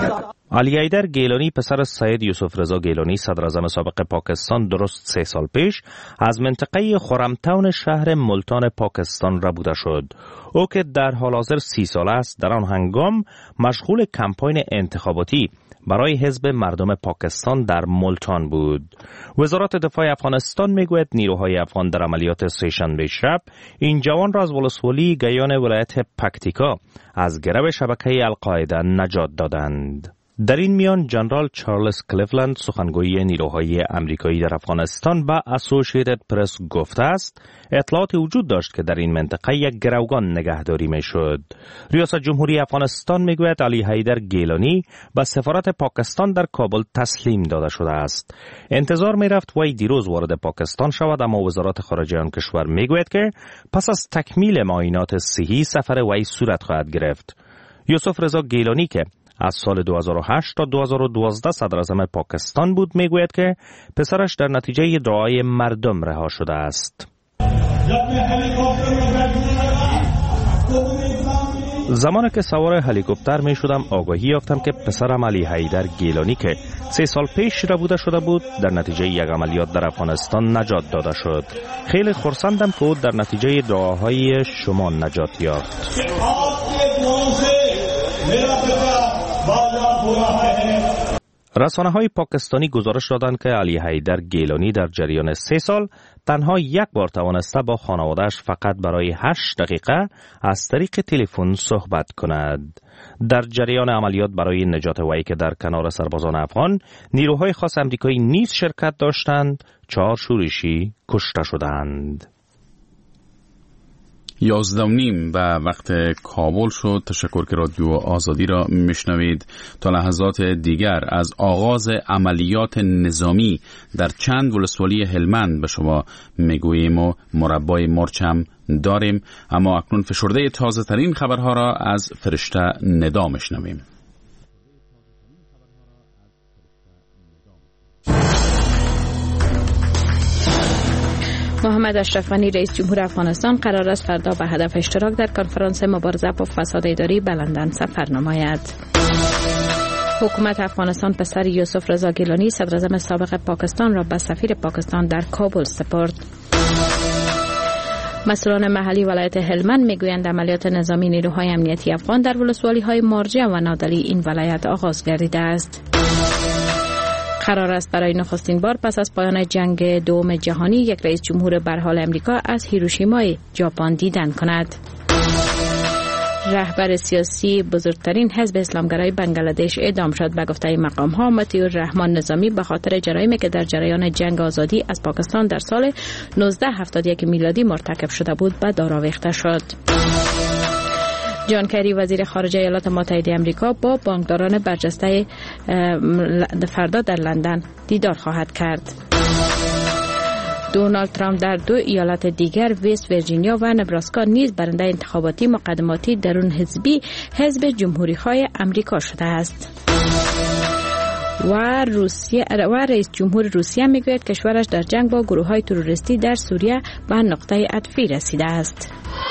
Speaker 6: علی حیدر گیلانی پسر سید یوسف رضا گیلانی صدر اعظم سابق پاکستان درست سه سال پیش از منطقه خرمتاون شهر ملتان پاکستان ربوده شد. او که در حال حاضر سی سال است در آن هنگام مشغول کمپاین انتخاباتی برای حزب مردم پاکستان در ملتان بود. وزارت دفاع افغانستان میگوید نیروهای افغان در عملیات سه‌شنبه شب این جوان را از ولسوالی گیان ولایت پکتیکا از گرو شبکه القاعده نجات دادند. در این میان جنرال چارلز کلیفلند سخنگوی نیروهای امریکایی در افغانستان به اسوسییتد پرس گفته است اطلاعات وجود داشت که در این منطقه یک گروگان نگهداری میشد. ریاست جمهوری افغانستان میگوید علی حیدر گیلانی به سفارت پاکستان در کابل تسلیم داده شده است. انتظار میرفت وی دیروز وارد پاکستان شود، اما وزارت خارجه آن کشور میگوید که پس از تکمیل معاینات صحی سفر وی صورت خواهد گرفت. یوسف رضا گیلانی که از سال دو هزار و هشت تا دو هزار و دوازده صدر اعظم پاکستان بود، میگوید که پسرش در نتیجه دعای مردم رها شده است. زمانی که سوار هلیکوپتر می شدم آگاهی یافتم که پسرم علی حیدر گیلانی که سه سال پیش ربوده شده بود در نتیجه یک عملیات در افغانستان نجات داده شد. خیلی خرسندم که او در نتیجه دعاهای شما نجات یافت. رسانه های پاکستانی گزارش دادند که علی حیدر گیلانی در جریان سه سال تنها یک بار توانسته با خانواده‌اش فقط برای هشت دقیقه از طریق تلفن صحبت کند. در جریان عملیات برای نجات وی که در کنار سربازان افغان نیروهای خاص آمریکایی نیز شرکت داشتند، چهار شورشی کشته شدند.
Speaker 1: یازده و نیم و وقت کابل شد. تشکر که رادیو آزادی را میشنوید. تا لحظات دیگر از آغاز عملیات نظامی در چند ولسوالی هلمند به شما میگوییم و مربای مرچم داریم، اما اکنون فشرده تازه ترین خبرها را از فرشته ندا میشنویم.
Speaker 2: محمد اشرف غنی رئیس جمهور افغانستان قرار است فردا به هدف اشتراک در کنفرانس مبارزه با فساد اداری به لندن سفر نماید. حکومت افغانستان پسر یوسف رضا گیلانی صدر اعظم سابق پاکستان را به سفیر پاکستان در کابل سپرد. مسئولان محلی ولایت هلمند میگویند عملیات نظامی نیروهای امنیتی افغان در ولسوالی‌های مارجه و نادلی این ولایت آغاز گردیده است. قرار است برای نخستین بار پس از پایان جنگ دوم جهانی یک رئیس جمهور برحال امریکا از هیروشیمای ژاپن دیدن کند. رهبر سیاسی بزرگترین حزب اسلامگرای بنگلادش اعدام شد. به گفته مقام ها مطیع الرحمن نظامی به خاطر جرایمی که در جریان جنگ آزادی از پاکستان در سال نوزده هفتاد و یک میلادی مرتکب شده بود به دار آویخته شد. جان کری وزیر خارجه ایالات متحده آمریکا با بانکداران برجسته فردا در لندن دیدار خواهد کرد. دونالد ترامپ در دو ایالت دیگر وست ویرجینیا و نبراسکا نیز برنده انتخاباتی مقدماتی درون حزبی حزب جمهوری‌خواه آمریکا شده است. و روسیه و رئیس جمهور روسیه میگوید کشورش در جنگ با گروه‌های تروریستی در سوریه به نقطه عطفی رسیده است.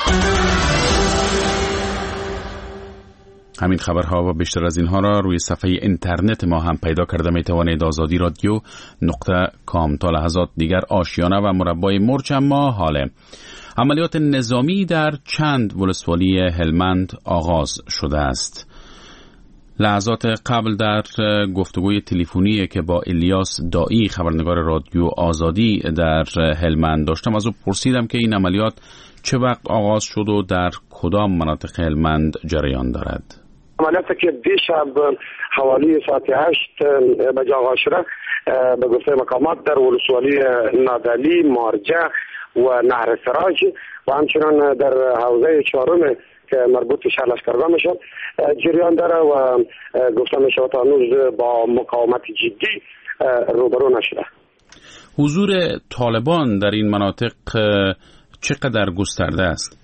Speaker 1: همین خبرها و بیشتر از اینها را روی صفحه اینترنت ما هم پیدا کرده می توانید. آزادی رادیو نقطه کام. تا لحظات دیگر آشیانه و مربای مرچ. اما حاله عملیات نظامی در چند ولسوالی هلمند آغاز شده است. لحظات قبل در گفتگوی تلفنی که با الیاس دایی خبرنگار رادیو آزادی در هلمند داشتم از او پرسیدم که این عملیات چه وقت آغاز شد و در کدام مناطق هلمند جریان دارد.
Speaker 14: عملیاتی که دیشب حوالی ساعت هشت بجا آغاز شده به گفته مقامات در ولسوالی نادلی، مارجه و نهر سراج و همچنان در حوزه چهارم که مربوط به شهر لشکرگاه میشه جریان داره و گفته میشه تا هنوز با مقاومت جدی روبرو نشده.
Speaker 1: حضور طالبان در این مناطق چقدر گسترده است؟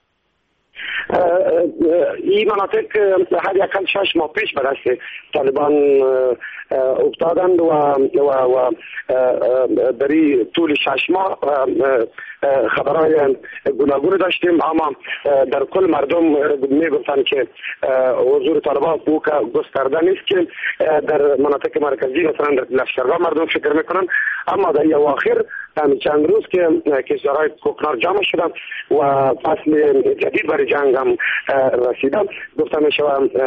Speaker 14: این مناطق حد اقل شش ماه پیش به دست طالبان افتادند و و و در طول شش ماه خبرهای گوناگون داشتیم، اما در کل مردم میگفتند که حضور طالبان او که گسترده نیست که در مناطق مرکزی مثلا در لشکرگاه مردم فکر میکنن، اما در اواخر همین چند روز که کشورهای کوکنار جمع شدن و فصل جدید برای جنگ هم رسیدن، گفته میشه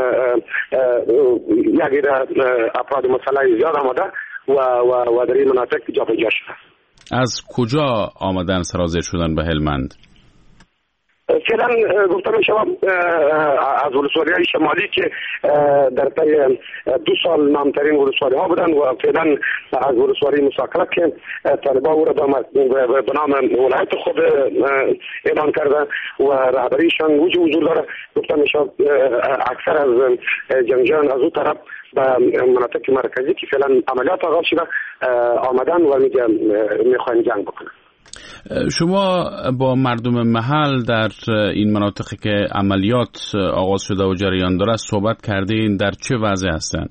Speaker 14: یک افراد مسلح زیاد آمده و و و در این مناطق جابجا شده.
Speaker 1: از کجا آمدن سرازیر شدن به هلمند؟
Speaker 14: فعلا گفته می شود از ولسوالی‌های شمالی که در طی دو سال نامترین ولسوالی ها بودند و فعلا از ولسوالی مساکلت که طالبان او را به نام ولایت خود اعلان کرده و رهبریشان وجود حضور داره. گفته می شود اکثر از جنگجویان از او طرف به مناطق مرکزی که فعلا عملیات آغاز شده آمدن و میخواهند جنگ بکنند.
Speaker 1: شما با مردم محل در این مناطقی که عملیات آغاز شده و جریان داره صحبت کردین، در چه وضع هستند؟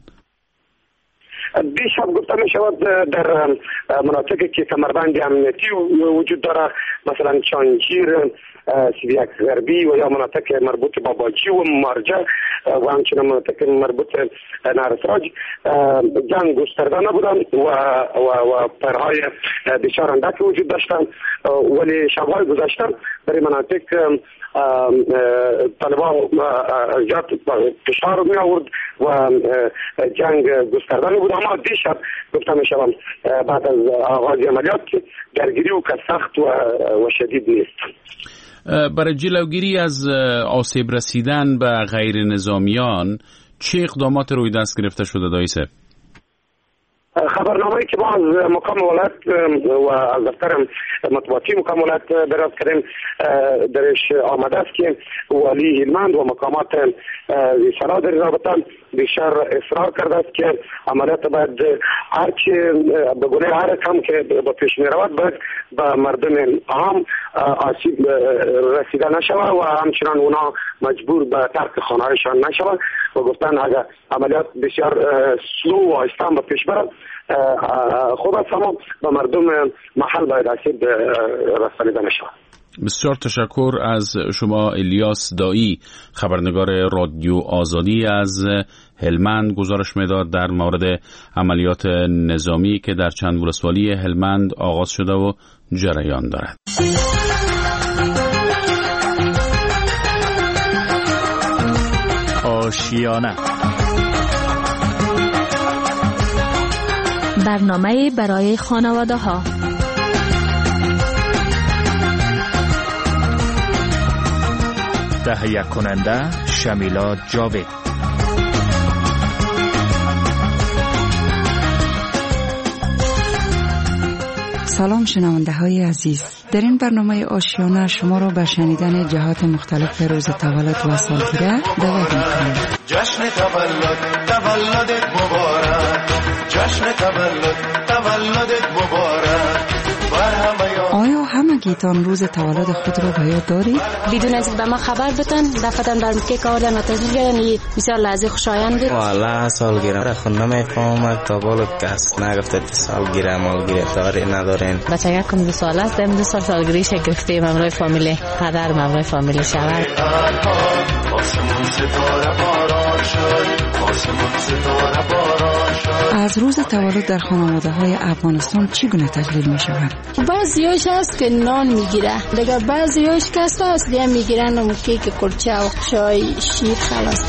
Speaker 14: دیشب گفته می شود در مناطقی که کمربند امنیتی وجود داره، مثلا چانجیر، سیویک غربی و یا مناطق مربوط به باجی و مارجه و همچنین مناطق مربوط نارسراج جنگ گسترده نبودن و و و پرهای بسیار اندکی وجود داشتن، ولی شبهای گذشته در مناطق طالبان زیاد فشار می آورد و جنگ گسترده نبود. اما دیشب گفته می شوم بعد از آغاز عملیات درگیری و که سخت و شدید نیست.
Speaker 1: برای جلوگیری از آسیب رسیدن به غیر نظامیان چه اقدامات روی دست گرفته شده دایسه؟
Speaker 14: خبرنامه‌ای که ما از مقام ولایت و از دفتر مطبوعاتی مقام ولایت دریافت کردیم درش آمده است که والی هلمند و مقامات صلاح در رابطه بیشتر اصرار کرده است که عملیات باید هرچی به گونه هر رقم که به پیش می رود باید به مردم عام آسیب رسیده نشود و همچنان اونا مجبور به ترک خانه‌هایشان نشود و گفتن اگر عملیات بسیار سلو و آهسته به پیش برد خود از همه به مردم محل باید آسیب رسانیده نشود.
Speaker 1: بسیار تشکر از شما الیاس دایی، خبرنگار رادیو آزادی از هلمند، گزارش میداد در مورد عملیات نظامی که در چند ولسوالی هلمند آغاز شده و جریان دارد.
Speaker 6: آشیانه،
Speaker 2: برنامه برای خانواده ها.
Speaker 6: تهیه کننده شمیلا جاوید.
Speaker 15: سلام شنونده های عزیز، در این برنامه آشیانه شما را به شنیدن جهات مختلف روز تولد و سالگرد دعوت می‌کنیم.
Speaker 16: جشن تولد، تولدت مبارک، جشن تولد، تولدت مبارک.
Speaker 15: آیا همگیتان روز تولد خود را به یاد دارید؟
Speaker 17: بدون از به ما خبر بدن دفتن بعد که آوردن و تجلیل کردن بسیار لحظه خوشایند بود.
Speaker 18: والا سالگرد را خود نمیفهمم تا بالو کس نگفته سالگرد مالگرد داره ندارین.
Speaker 19: بچه کم دو سال است، دم دو سال سالگریش گرفته ممروی فامیلی قدر ممروی فامیلی شود.
Speaker 16: آسمون ستاره باران شد، آسمون ستاره باران شد.
Speaker 15: از روز تولد در خانواده های افغانستان چگونه تجلیل می شود؟
Speaker 20: بعضیاش هست که نان میگیره، دیگه بعضیاش کس هست دیگه میگیرن و کیک کلچه و چای شیر خلاص.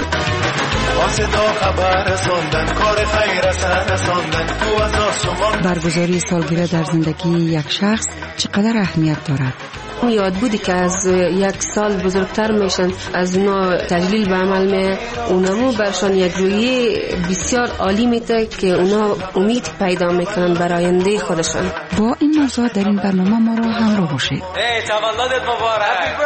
Speaker 20: برگزاری سالگرد در زندگی یک شخص چقدر اهمیت دارد؟
Speaker 21: یاد بودی که از یک سال بزرگتر میشن، از اونا تجلیل به عمل می اونمو برشان یک رویه بسیار عالی میده که اونا امید پیدا میکنن برای آینده خودشان.
Speaker 15: با این موضوع در این برنامه ما را همراه باشید.
Speaker 16: ای تولدت مبارک.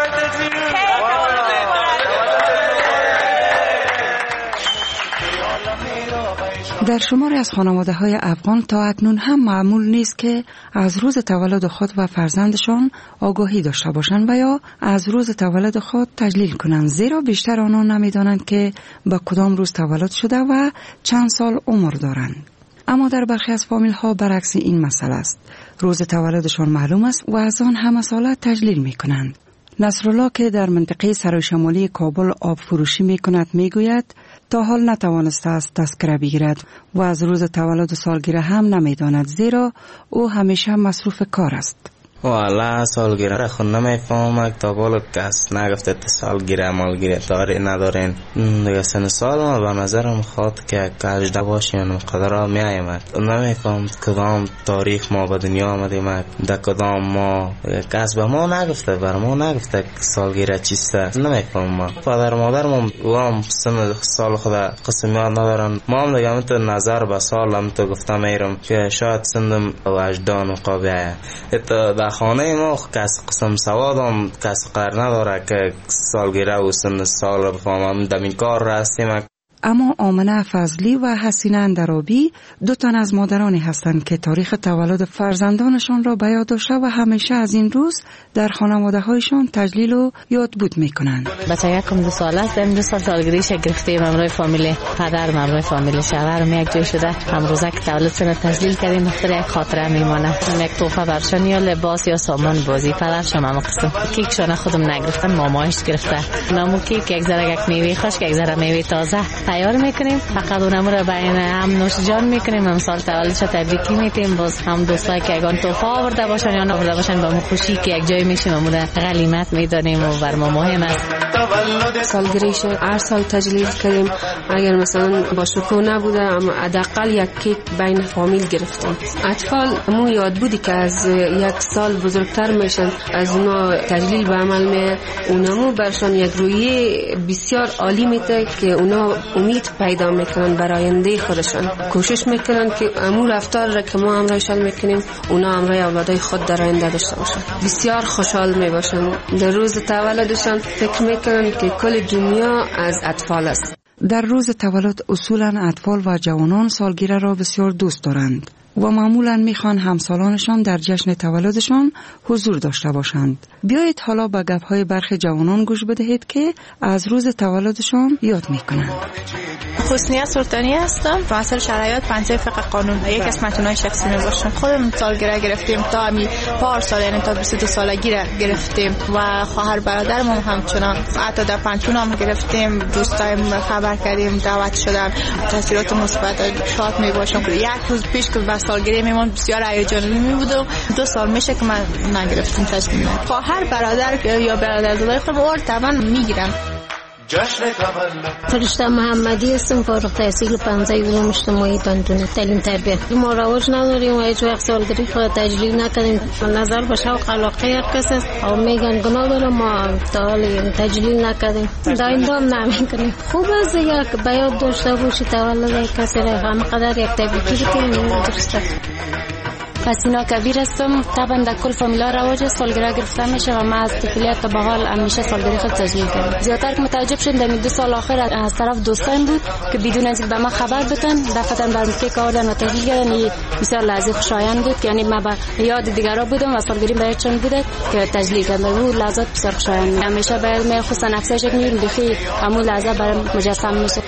Speaker 15: در شماری از خانواده های افغان تا اکنون هم معمول نیست که از روز تولد خود و فرزندشان آگاهی داشته باشند و یا از روز تولد خود تجلیل کنند، زیرا بیشتر آنها نمیدانند که به کدام روز تولد شده و چند سال عمر دارند. اما در برخی از فامیل ها برعکس این مسئله است، روز تولدشان معلوم است و از آن همه ساله تجلیل می کنند. نصرالله که در منطقه سرای شمالی کابل آب فروشی می کند می گوید تا حال نتوانسته است تذکره بگیرد و از روز تولد و سالگرد هم نمی داند، زیرا او همیشه مصروف کار است.
Speaker 18: والا سالگرد را خود نمیفهمم تا بالو کس نگفته سالگرد مالگرد داره ندارین. دیگه سن سال ما به نظرم خواد که کجده باشیم قدر ها می آیمد. نمیفهم کدام تاریخ ما به دنیا آمدیم، در کدام ما کس به ما نگفته، بر ما نگفته سالگرد چیسته. نمیفهم ما پدر مادر ما هم سن سال خود قسمیات ندارن. ما هم دیگه همت نظر به سال هم تو گفته میرم که شاید سندم و اجدان و قابعه ات خانه ما کس قسم سوادم کس قرار نداره که سالگرد و سن سال رو بفهمم. دمین کار را هستیم.
Speaker 15: اما آمنه فضلی و حسینه اندرابی دو تن از مادرانی هستند که تاریخ تولد فرزندانشان را به یاد داشته و همیشه از این روز در خانواده هایشان تجلیل و یادبود میکنند.
Speaker 19: بچه یکم دو سال است، دو سال سالگریش گرفتیم امروی فامیل پدر، امروی فامیل شوهرم یک جای شده. امروزه که تولدشون تجلیل کردیم، مختر یک خاطره میمانه. یک تحفه برشان یا لباس یا سامان بازی. پدرشم هم قسم کیکشون خودم نگرفتن، مامایش گرفته. نامو کیک یک ذره یک میوه خشک، یک ذره میوه تازه تیار میکنیم. فقط اونمو رو بین هم نوش جان میکنیم. امسال تولدش تبریکی میتیم. باز هم دوستایی که اگه تحفه آورده باشن یا نآورده باشن با ما خوشی که یک جای میشیم امور غلیمت میدانیم و بر ما مهم است.
Speaker 21: سالگریش هر سال تجلیل کردیم. اگر مثلا با شکوه نبوده اما حداقل یک کیک بین فامیل گرفتیم. اطفال مو یاد بودی که از یک سال بزرگتر میشن، از اونا تجلیل به عمل می اونمو برشان یک رویه بسیار عالی میده که اونا امید پیدا میکنن برای آینده خودشان. کوشش میکنن که امو رفتار را که ما امرایشان میکنیم اونا امرای اولادای خود در آینده داشته باشن. بسیار خوشحال میباشن. در روز تولدشان فکر میکنن که کل دنیا از اطفال است.
Speaker 15: در روز تولد اصولاً اطفال و جوانان سالگیری را بسیار دوست دارند و معمولاً میخوان همسالانشان در جشن تولدشان حضور داشته باشند. بیایید حالا به گپ‌های برخی جوانان گوش بدهید که از روز تولدشان یاد میکنند.
Speaker 3: حسنیه سلطانی هستم، مسئول شرایط پنجه فقه قانون. یک از متنای شخصی می باشم. خودم سالگرد گرفتیم تا همی پار سال، یعنی تا بیست و دو سالگی گرفتیم و خواهر برادرم هم همچنان. حتی در پنجون هم گرفتیم. دوستایم خبر کردیم، دعوت شدن. تاثیرات مثبت شاد می باشم. یک روز پیش که بس سالگرد میمون بسیار هیجانی می بودم. دو سال میشه که من نگرفتم تجلیل. خواهر برادر یا برادرزادای خودم اور طبعا میگیرم.
Speaker 22: فرشته محمدی هستم، فارغ التحصیل پانزده علوم اجتماعی دندون تعلیم تربیت. ما رواج نداریم و هیچ وقت سالگری خود تجلیل نکردیم. نظر به شوق علاقه هر کس است و میگن گناه داره، ما تا حال تجلیل نکردیم. داینده هم نمیکنیم. خوب است یک بیاد داشته باشی تولد کسی را همقدر یک تبریکی بکنیم. درسته.
Speaker 17: حسینا کبیر هستم. طبعا در کل فامیلا رواج سالگرد گرفته میشه و ما از طفولیت تا به حال همیشه سالگرد خود تجلیل کردیم. زیادتر که متوجه شدم در دو سال آخر از طرف دوستان بود که بدون از اینکه به ما خبر بدن دفعتا برام کیک آوردن و تجلیل کردن. بسیار لحظه خوشایند بود که یعنی ما به یاد دیگرا بودم و سالگرد برای چون بوده که تجلیل کردن. اون لحظات بسیار خوشایند بود. همیشه باید می خصوصا افزایش کنیم دیگه همون لحظه برام مجسم میشه.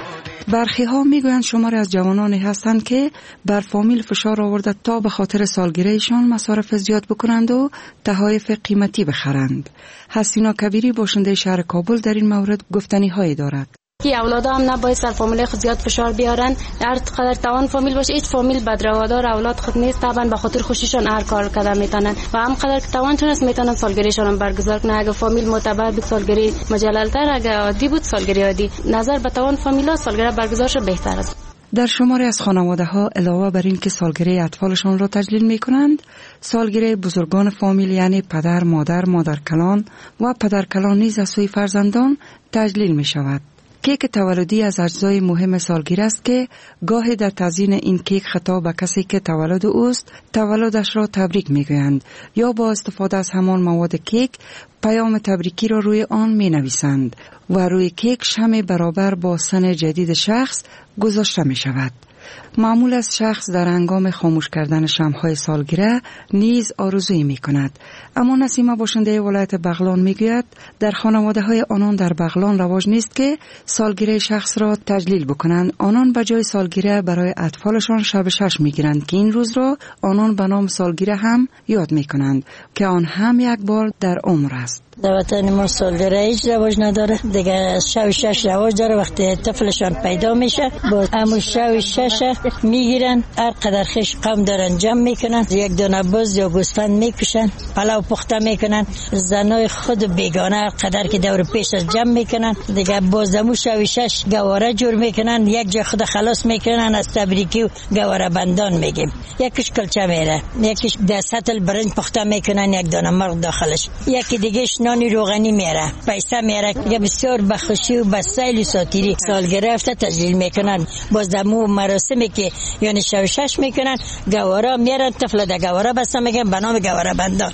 Speaker 15: برخی ها میگویند شماری از جوانانی هستند که بر فامیل فشار آورده تا به خاطر سالگیریشان مصارف زیاد بکنند و تحایف قیمتی بخرند. حسینا کبیری باشنده شهر کابل در این مورد گفتنی هایی دارد.
Speaker 17: که اولادا هم نباید سر فامیل خود زیاد فشار بیارن. هر قدر توان فامیل باشه، هیچ فامیل بدروادار اولاد خود نیست. طبعا به خاطر خوشیشون هر کار کردن میتونن و هم قدر که توانشون است میتونن سالگریشون هم برگزار کنن. اگه فامیل معتبر بود سالگری مجلل‌تر، اگه عادی بود سالگری عادی. نظر به توان فامیلا سالگری برگزار شه بهتر است.
Speaker 15: در شماری از خانواده ها علاوه بر این که سالگری اطفالشان را تجلیل می کنند، سالگری بزرگان فامیل یعنی پدر، مادر، مادرکلان و پدرکلان نیز از سوی فرزندان تجلیل می شود. کیک تولدی از اجزای مهم سالگرد است که گاهی در تزیین این کیک خطاب به کسی که تولد اوست تولدش را تبریک میگویند یا با استفاده از همان مواد کیک پیام تبریکی را روی آن می نویسند و روی کیک شمع برابر با سن جدید شخص گذاشته می شود. معمول از شخص در هنگام خاموش کردن شمع‌های سالگرد نیز آرزویی می کند. اما نسیمه باشنده ولایت بغلان می گوید در خانواده های آنان در بغلان رواج نیست که سالگرد شخص را تجلیل بکنند. آنان به جای سالگرد برای اطفالشان شب شش می گیرند که این روز را آنان به نام سالگرد هم یاد می کنند که آن هم یک بار در عمر است.
Speaker 23: در وطن ما سالگرد هیچ رواج نداره دیگه. شب شش رواج داره. وقتی طفلشان پیدا میشه با همون شب شش میگیرن، هر قدر خش قوم دارن جمع میکنن، یک دونه بز یا گوسفند میکشن، پلاو پخته میکنن، زنای خود بیگانه هر قدر که دور پیش از جمع میکنن دیگه. بازمو شب شش گواره جور میکنن، یک جا خود خلاص میکنن از تبریکی و گواره بندان میگیم. یکیش کلچه میره، یکیش ده سطل برنج پخته میکنن، یک دونه مرغ داخلش، یکی دیگهش نانی روغنی میره، پیسه میره. دیگه بسیار بخشی و بسایل ساتیری سالگرد هفته تجلیل میکنن. باز دمو مراسمی که یعنی شب شش میکنن گواره میرن، طفل ده گواره بسته میگن به نام گواره بندان.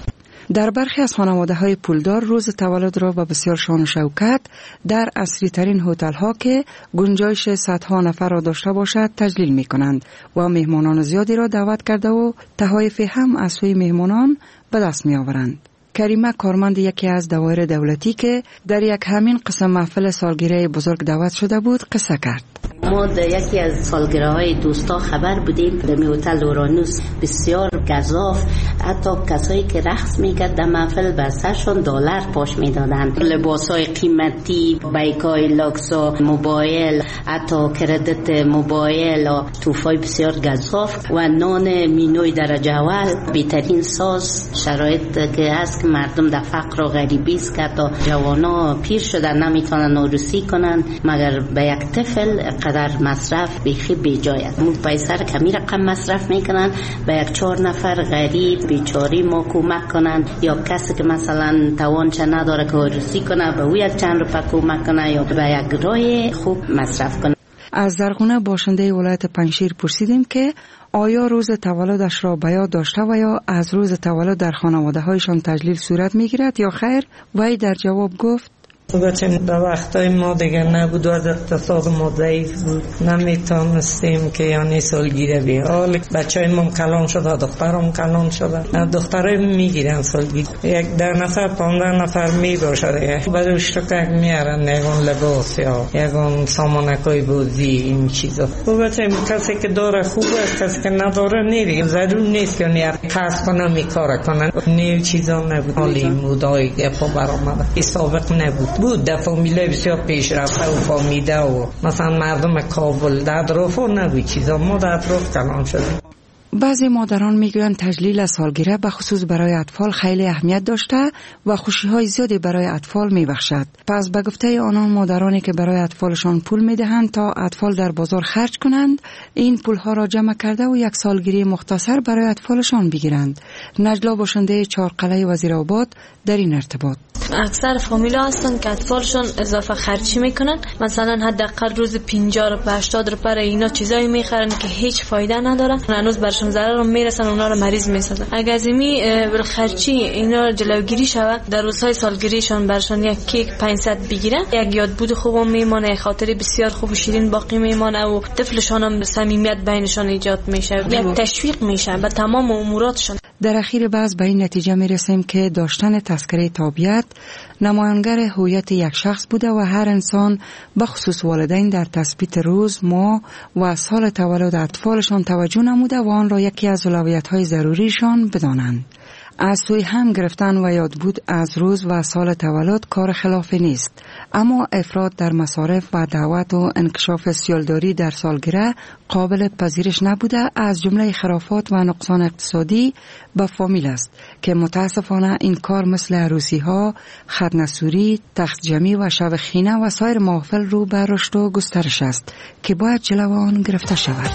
Speaker 15: در برخی از خانواده‌های پولدار روز تولد را با بسیار شان و شوکت در اصلی ترین هتل‌ها که گنجایش صدها نفر را داشته باشد تجلیل می‌کنند و مهمانان زیادی را دعوت کرده و تحایف هم از سوی مهمانان به دست می‌آورند. کریمه کارمند یکی از دوایر دولتی که در یک همین قسم محفل سالگیری بزرگ دعوت شده بود قصه کرد.
Speaker 4: ما در یکی از سالگیری‌های دوستا خبر بودیم در هتل اورانوس بسیار گزاف، حتی کسایی که رقص میکرد در محفل به سرشون دلار پاش میدادن، لباسای قیمتی، بایکای لاکس و موبایل، حتی کردیت موبایل و توفای بسیار گزاف و نان مینوی درجه اول، بهترین ساز. شرایط که هست که مردم در فقر و غریبی است که تا جوانا پیر شدن نمیتونن عروسی کنن، مگر به یک طفل قدر مصرف بیخی بیجایت. مو پیسر کمی رقم مصرف میکنن به یک چهار نفر غریب بیچاری ما کمک کنن، یا کسی که مثلا توانش نداره که عروسی کنه به او یک چند روپه کمک کنه یا به یک رای خوب مصرف کنه.
Speaker 15: از زرغونه باشنده ولایت پنجشیر پرسیدیم که آیا روز تولدش را به یاد داشته و یا از روز تولد در خانواده هایشان تجلیل صورت میگیرد یا خیر؟ وی در جواب گفت
Speaker 7: بچه در وقتای ما دیگه نبود و از اقتصاد ما ضعیف بود، نمیتونستیم که یعنی سالگیره بی حال بچه های من کلان شده، دخترم کلان شده، دخترای میگیرن سالگیره، یک در نفر پانده نفر می باشه برای اشتکک میارن، یکون لباس یا یکون سامانکای بودی این چیزا. و بچه کسی که داره خوب است، کسی که نداره نیری، ضرور نیست که نیر کس کنه میکاره کنن، نیو چیزا نبود. حالی مودای گپا برامده ای سابق نبود بود در فامیله بسیار پیش رفته و فامیده و مثلا مردم کابل در اطراف نبود چیزا، ما در اطراف کلان شدیم.
Speaker 15: بعضی مادران میگویند تجلیل از سالگیره به خصوص برای اطفال خیلی اهمیت داشته و خوشی‌های زیادی برای اطفال میبخشد. پس به گفته آنان مادرانی که برای اطفالشان پول میدهند تا اطفال در بازار خرج کنند، این پولها را جمع کرده و یک سالگیری مختصر برای اطفالشان بگیرند. نجلا باشنده چهارقلعه وزیرآباد در این ارتباط:
Speaker 9: اکثر فامیلا هستن که اطفالشون اضافه خرچی میکنن، مثلا حداقل روز پنجاه رو به هشتاد رو پر اینا چیزایی میخرن که هیچ فایده نداره، هنوز برشون ضرر رو میرسن، اونا رو مریض میسازن. اگر از این خرچی اینا جلوگیری شود، در روزهای سالگیریشون برشون یک کیک پانصد بگیرن، یک یادبود خوب میمونه، خاطری بسیار خوب و شیرین باقی میمونه و طفلشون هم صمیمیت بینشون ایجاد میشه، یک تشویق میشه به تمام اموراتشون.
Speaker 15: در اخیر بعض به این نتیجه میرسیم که داشتن تذکره تابعیت نمایانگر هویت یک شخص بوده و هر انسان به خصوص والدین در تثبیت روز، ماه و سال تولد اطفالشان توجه نموده و آن را یکی از اولویت‌های ضروریشان بدانند. از سوی هم گرفتن و یادبود از روز و سال تولد کار خلافی نیست، اما افراط در مصارف و دعوت و انکشاف سیالداری در سالگیره قابل پذیرش نبوده، از جمله خرافات و نقصان اقتصادی به فامیل است که متاسفانه این کار مثل عروسی ها، ختنه‌سوری، تخت جمعی و شب خینه و سایر محافل رو به رشد و گسترش است که باید جلو آن گرفته شود.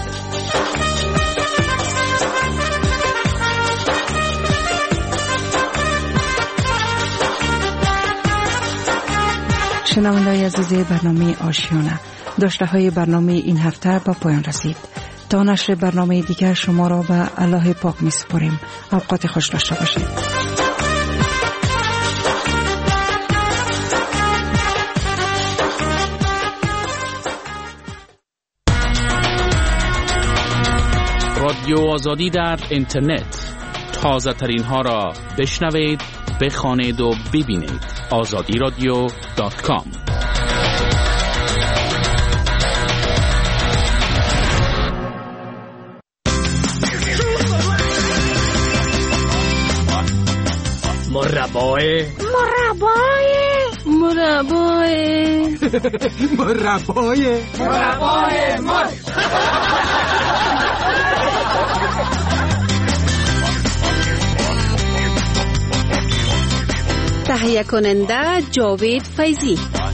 Speaker 15: شنونده‌های عزیز برنامه آشیانه، داشته های برنامه این هفته با پایان رسید. تا نشر برنامه دیگر شما را به الله پاک می سپاریم. اوقات خوش داشته باشید.
Speaker 1: رادیو آزادی در اینترنت، تازه ترین ها را بشنوید، بخوانید و ببینید. آزادی رادیو دات کام.
Speaker 24: مربای
Speaker 9: مربای مربای
Speaker 24: مربای مربای مر
Speaker 25: تهیه کننده جاوید فیضی.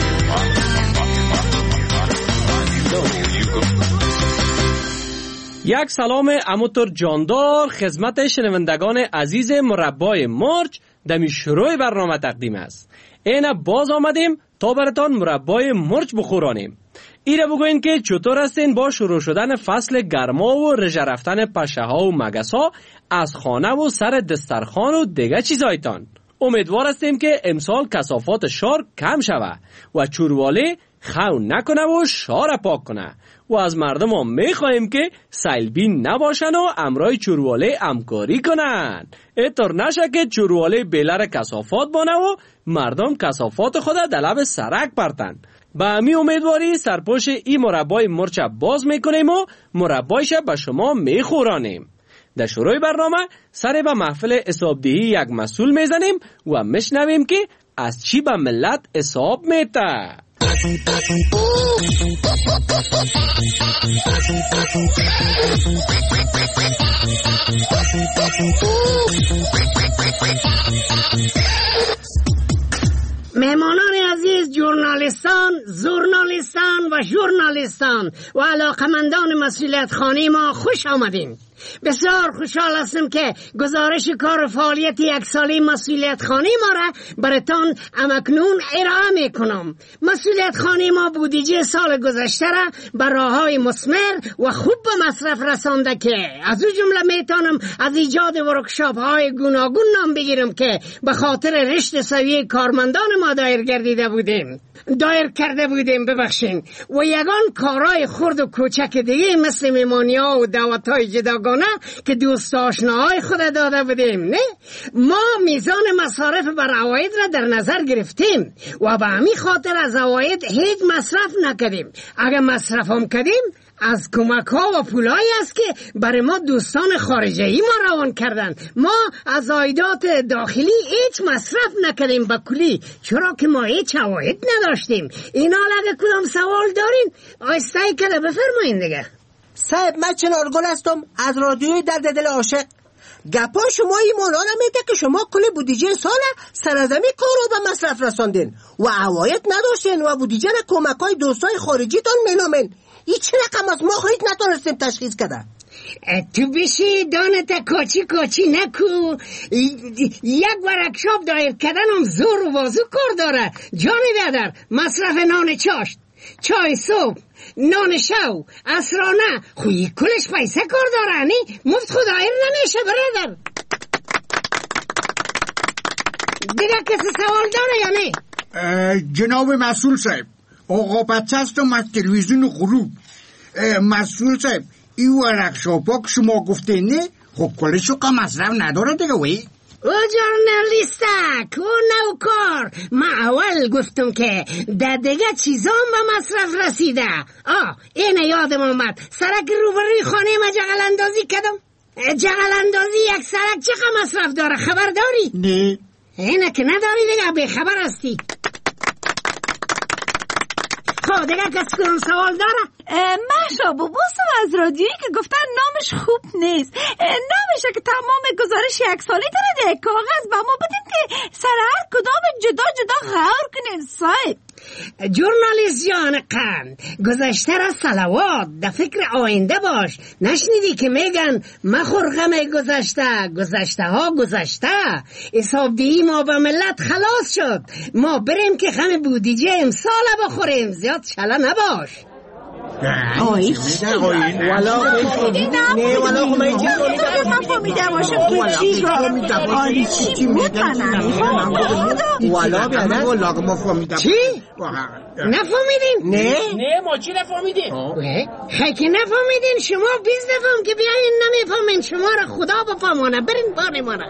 Speaker 24: یک سلام اموتر جاندار خدمت شنوندگان عزیز مربای مرچ دمی شروع برنامه تقدیم است. اینا باز آمدیم تا تا براتان مربای مرچ بخورانیم. ایره بگوین که چطور هستین با شروع شدن فصل گرما و رژه رفتن پشه ها و مگس ها از خانه و سر دسترخوان و دیگه چیزایتان. امیدوار هستیم که امسال کثافات شار کم شوه و چورواله خون نکنه و شار پاک کنه و از مردم هم میخواهیم که سیلبین نباشن و امرای چورواله همکاری کنن. اینطور نشه که چورواله بیلر کثافات بانه و مردم کثافات خود در لب سرک پرتن. با امی امیدواری سرپوش ای مربای مرچ باز میکنیم و مربایش به شما میخورانیم. در شروع برنامه سر به محفل حسابدهی یک مسئول میزنیم و میشنویم که از چی به ملت حساب میته.
Speaker 8: مهمانان عزیز، ژورنالیستان، ژورنالیستان و ژورنالیستان و علاقمندان مسئولیت خانه ما خوش آمدین. بسیار خوشحال هستم که گزارش کار و فعالیت یک ساله مسئولیت خانه ما را براتان همکنون ارائه میکنم. مسئولیت خانه ما بودجه سال گذشته را به راههای مثمر و خوب به مصرف رسانده که از او جمله میتونم از ایجاد ورکشاپ های گوناگون نام بگیرم که به خاطر رشد سویه کارمندان ما دایر گردیده بودیم دایر کرده بودیم ببخشین و یگان کارهای خرد و کوچک دیگه مثل میمانی ها و دعوت های جداگانه که دوست آشناهای خود داده بودیم. نه ما میزان مصارف بر عواید را در نظر گرفتیم و به همین خاطر از عواید هیچ مصرف نکردیم. اگر مصرف هم کردیم از کمک ها و پولایی است که برای ما دوستان خارجی ما روان کردن. ما از عایدات داخلی هیچ مصرف نکردیم به کلی، چرا که ما هیچ عواید نداشتیم. اینا اگه کدام سوال دارین آیستایی کده بفرمایین دیگه.
Speaker 10: صاحب من چنارگل هستم از رادیوی درد دل عاشق. گپا شما ایمانا را میده که شما کل بودجه سال سرزمی کارو به مصرف رساندین و عواید نداشتین و بودجه را کمک های دوستای خارجی تان مینامین. هیچ رقم از ما خواهید نتونستیم تشخیص کده.
Speaker 8: تو بشی دانت کاچی کاچی نکو. یک ورکشاپ دایر کردن هم زور و بازو کار داره. جان دادر مصرف نان چاشت، چای صبح، نان شو، عصرانه خوی کلش پیسه کار داره. نی مفت خدایر نمیشه برادر. دیگه کسی سوال داره یا نه؟
Speaker 11: جناب مسئول صاحب، آقا بچه هستم از تلویزیون غروب. مسئول صاحب این ورکشاپ ها که شما گفته نه خب کلشو که مصرف نداره دیگه وی؟
Speaker 8: او جورنالیستک، او نوکار، ما اول گفتم که در دیگه چیزام به مصرف رسیده. آه اینه یادم آمد، سرک روبروی خانه ما جغل اندازی کردم. جغل اندازی یک سرک چقدر مصرف داره خبر داری؟
Speaker 11: نه.
Speaker 8: اینه که نداری دیگه به خبر هستی. خب دیگه کسی کنم سوال داره؟
Speaker 12: محشا بابوسم از رادیویی که گفتن نامش خوب نیست. نمیشه که تمام گزارش یک سالی داره ده کاغذ با ما بدین که سر هر کدام جدا جدا غور کنین صاحب.
Speaker 8: جورنالیست جان قند گذشته را صلوات، در فکر آینده باش. نشنیدی که میگن مخور غم گذشته، گذشته ها گذشته. حسابدهی ما به ملت خلاص شد، ما بریم که غم بودجه امسال بخوریم. زیاد شلا نباش.
Speaker 11: آی
Speaker 12: والا نه والا خب من نفهمیدم باشم که چی آلی چی بود من نمیفهمیدم
Speaker 11: والا بیادر والا ما فهمیدم.
Speaker 8: چی؟ نفهمیدین؟
Speaker 11: نه
Speaker 24: نه ما چی نفهمیدیم؟
Speaker 8: خیلی نفهمیدین شما بیز نفهم که بیاین نمیفهمین شما را خدا بفهمانه. برین بانی مانه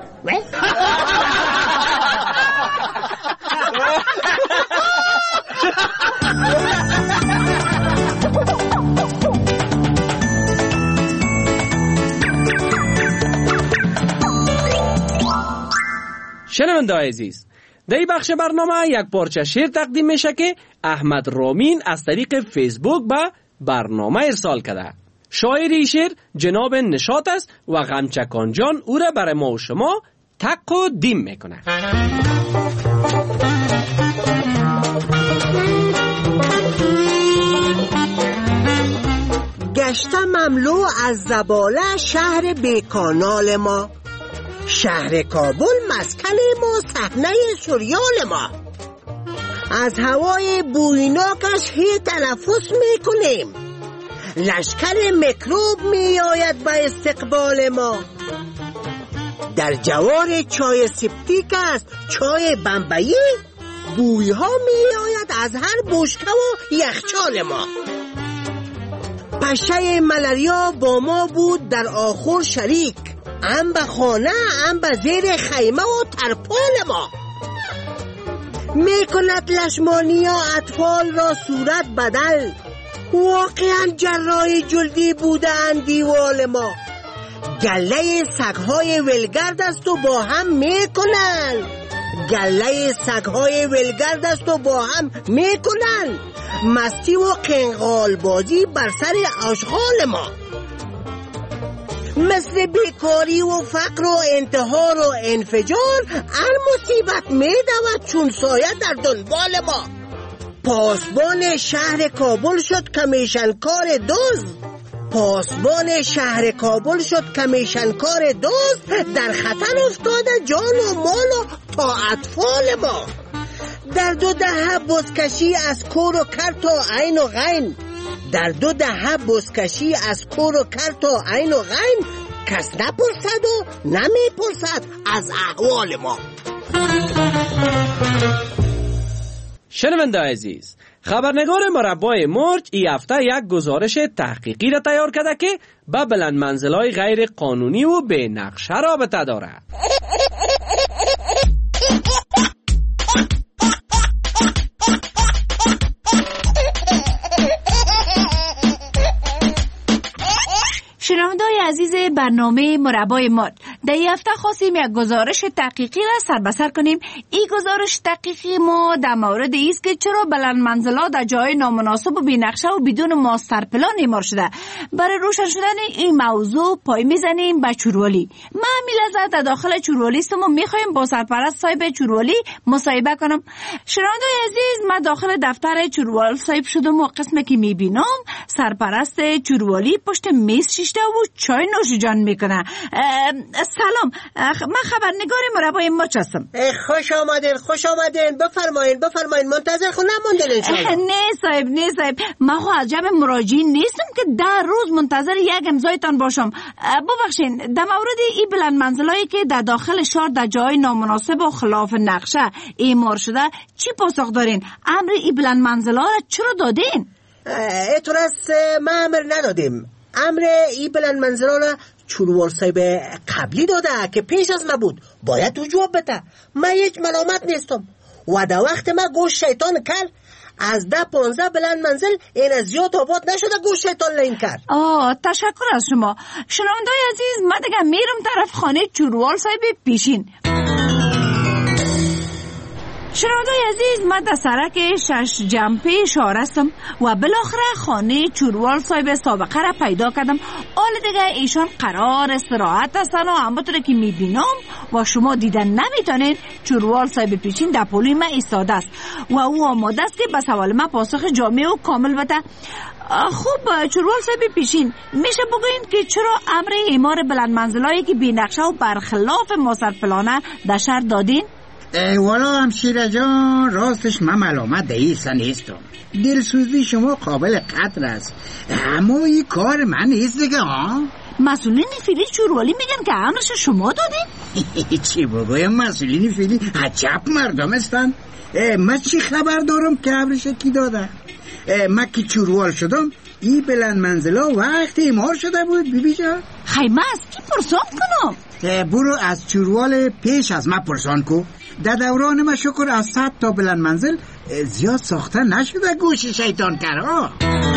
Speaker 24: شنونده عزیز، در این بخش برنامه یک پارچه شعر تقدیم میشه که احمد رامین از طریق فیسبوک به برنامه ارسال کرده. شاعر شعر جناب نشاط است و غمچکان جان او را برای ما و شما تق و دیم میکنه.
Speaker 10: گشته مملو از زباله شهر بیکانال ما، شهر کابل مسکن ما صحنه سریال ما. از هوای بویناکش هی تنفس میکنیم. لشکر میکروب میآید به استقبال ما. در جوار چای سپتیک است چای بمبئی، بوی ها میآید از هر بشکه و یخچال ما. پشه ملاریا با ما بود در آخر شریک، ام به خانه ام به زیر خیمه و ترپال ما. میکند لشمانیا اطفال را صورت بدل، واقعا جراح جلدی بودند دیوال ما. گله سگهای ولگرد است و با هم میکنن، گله سگهای ولگرد است و با هم میکنن مستی و قنقال بازی بر سر آشغال ما. مثل بیکاری و فقر و انتحار و انفجار المصیبت میدود چون سایه در دنبال ما. پاسبان شهر کابل شد کمیشنکار دزد، پاسبان شهر کابل شد کمیشنکار دزد، در خطر افتاده جان و مال و تا اطفال ما. در دو دهه بزکشی از کور و کر تا عین و غین، در دو دهه بزکشی از کور و کر تا عین و غین، کس نپرسد و نمیپرسد از احوال ما.
Speaker 24: شنونده عزیز، خبرنگار مربای مرج ای هفته یک گزارش تحقیقی را تیار کرده که به بلند منزلای غیر قانونی و به نقشه رابطه دارد.
Speaker 12: شنونده‌های عزیز برنامه مربای مرج، در این هفته خواستیم یک گزارش تحقیقی را سر به سر کنیم. این گزارش تحقیقی ما در مورد است که چرا بلند منزل‌ها در جای نامناسب و بی‌نقشه و بدون ماستر پلان اعمار شده. برای روشن شدن این موضوع پای میزنیم به چوروالی. من همین لحظه در داخل چوروالی هستم و میخوایم با سرپرست صاحب چوروالی مصاحبه کنم. شنونده‌های عزیز، من داخل دفتر چوروال صاحب شدم و قسمی که میبینم سرپرست چوروالی پشت میز شیشته و چای نوش جان میکنه. سلام، من خبرنگار مربای مرج هستم.
Speaker 10: خوش آمدین خوش آمدین، بفرمایین بفرمایین، منتظر خود نموندین انشاءالله.
Speaker 12: نه صاحب نه صاحب، من خو از جمع مراجعین نیستم که در روز منتظر یک امضایتان باشم. ببخشین، در مورد این بلند منزلایی که در داخل شهر در جای نامناسب و خلاف نقشه اعمار شده چی پاسخ دارین؟ امر این بلند منزلا را چرا دادین؟
Speaker 10: اعتراض ما امر ندادیم. امر این بلند منزلا را چوروال صاحب قبلی داده که پیش از ما بود، باید تو جواب بده. من هیچ ملامت نیستم و در وقت ما گوش شیطان کرد از ده پانزده بلند منزل این از زیاد آباد نشده گوش شیطان لین کرد.
Speaker 12: آه تشکر از شما. شنونده‌های عزیز، من دیگه میرم طرف خانه چوروال صاحب پیشین. شنونده‌های عزیز، من در سرک شش جنبه شهر هستم و بالاخره خانه چوروال صاحب سابقه را پیدا کردم. حال دیگه ایشان قرار استراحت هستن و همونطور که میبینم و شما دیدن نمیتونین، چوروال صاحب پیشین در پلوی من ایستاده است و او آماده است که به سوال من پاسخ جامع و کامل بده. خوب چوروال صاحب پیشین، میشه بگوین که چرا امر اعمار بلند منزلایی که بی‌نقشه و برخلاف ماستر پلانه در شهر دادین؟
Speaker 11: والا همشیره جان، راستش من ملامت دهیسته نیستم. دلسوزی شما قابل قدر است، اما این کار من نیست دیگه. ها
Speaker 12: مسئولین فیلی چوروالی میگن که امرش شما دادین؟
Speaker 11: چی بگویم، مسئولین فیلی عجب مردم استن. من چی خبر دارم که امرش کی داده؟ من که چوروال شدم این بلند منزلا وقت اعمار شده بود. بی بی جان
Speaker 12: خیمه از کی پرسان کنم؟
Speaker 11: برو از چوروال پیش از من پرسان کو. در دوران ما شکر از صد تا بلند منزل زیاد ساخته نشده گوش شیطان کرا.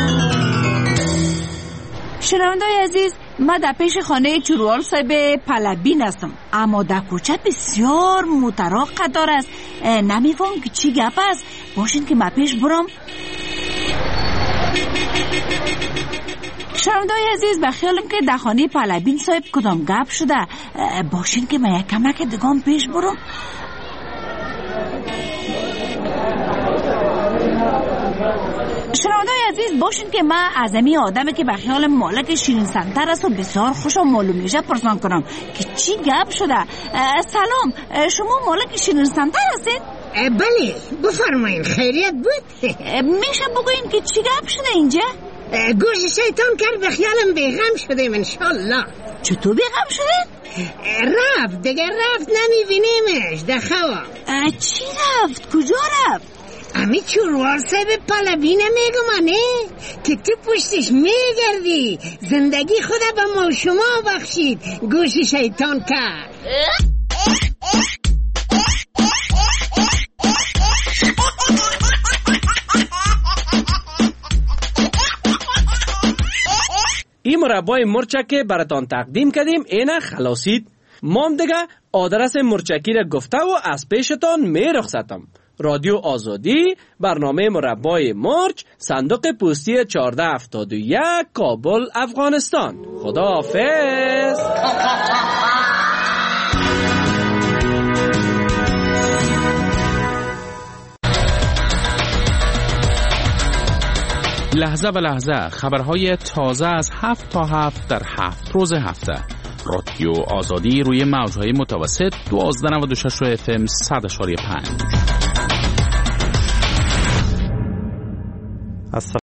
Speaker 12: شنونده‌های عزیز، من در پیش خانه چوروال صاحب پلبین هستم، اما در کوچه بسیار متراق قدار است. نمیفهم که چی گپ است. باشین که من پیش برم. شنونده‌های عزیز، به خیالم که در خانه پلبین صاحب کدام گپ شده. باشین که من یک کمک دگام پیش برم. شنونده‌های عزیز، باشین که من از امی آدمی که به خیال مالک شیرین سنتر است و بسیار خوشم معلوم میشه پرسان کنم که چی گپ شده. سلام، شما مالک شیرین سنتر هستید؟
Speaker 8: بله بفرمایین، خیریت بود؟
Speaker 12: میشه بگوین که چی گپ شده اینجا؟
Speaker 8: گوش شیطان کرد به خیالم بیغم شدیم انشالله.
Speaker 12: چطور بیغم شده؟
Speaker 8: رفت دیگه، رفت نمیبینیمش در خواب.
Speaker 12: چی رفت؟ کجا رفت؟
Speaker 8: امی چوروار صاحب پلبینه میگمانه که تو پشتش میگردی، زندگی خدا به ما شما بخشید. گوش شیطان کرد.
Speaker 24: این مربای مرچکی براتان تقدیم کردیم، اینه خلاصید. مام دیگه آدرس مرچکی را گفته و از پیشتان می رخصتم. رادیو آزادی، برنامه مربای مرچ، صندوق پستی چهارده هفتاد و یک، کابل، افغانستان. خدا حافظ.
Speaker 1: لحظه به لحظه خبرهای تازه از هفت تا هفت در هفت روز هفته. رادیو آزادی روی موجهای متوسط دوازده نود و شش اف ام صد و پنج.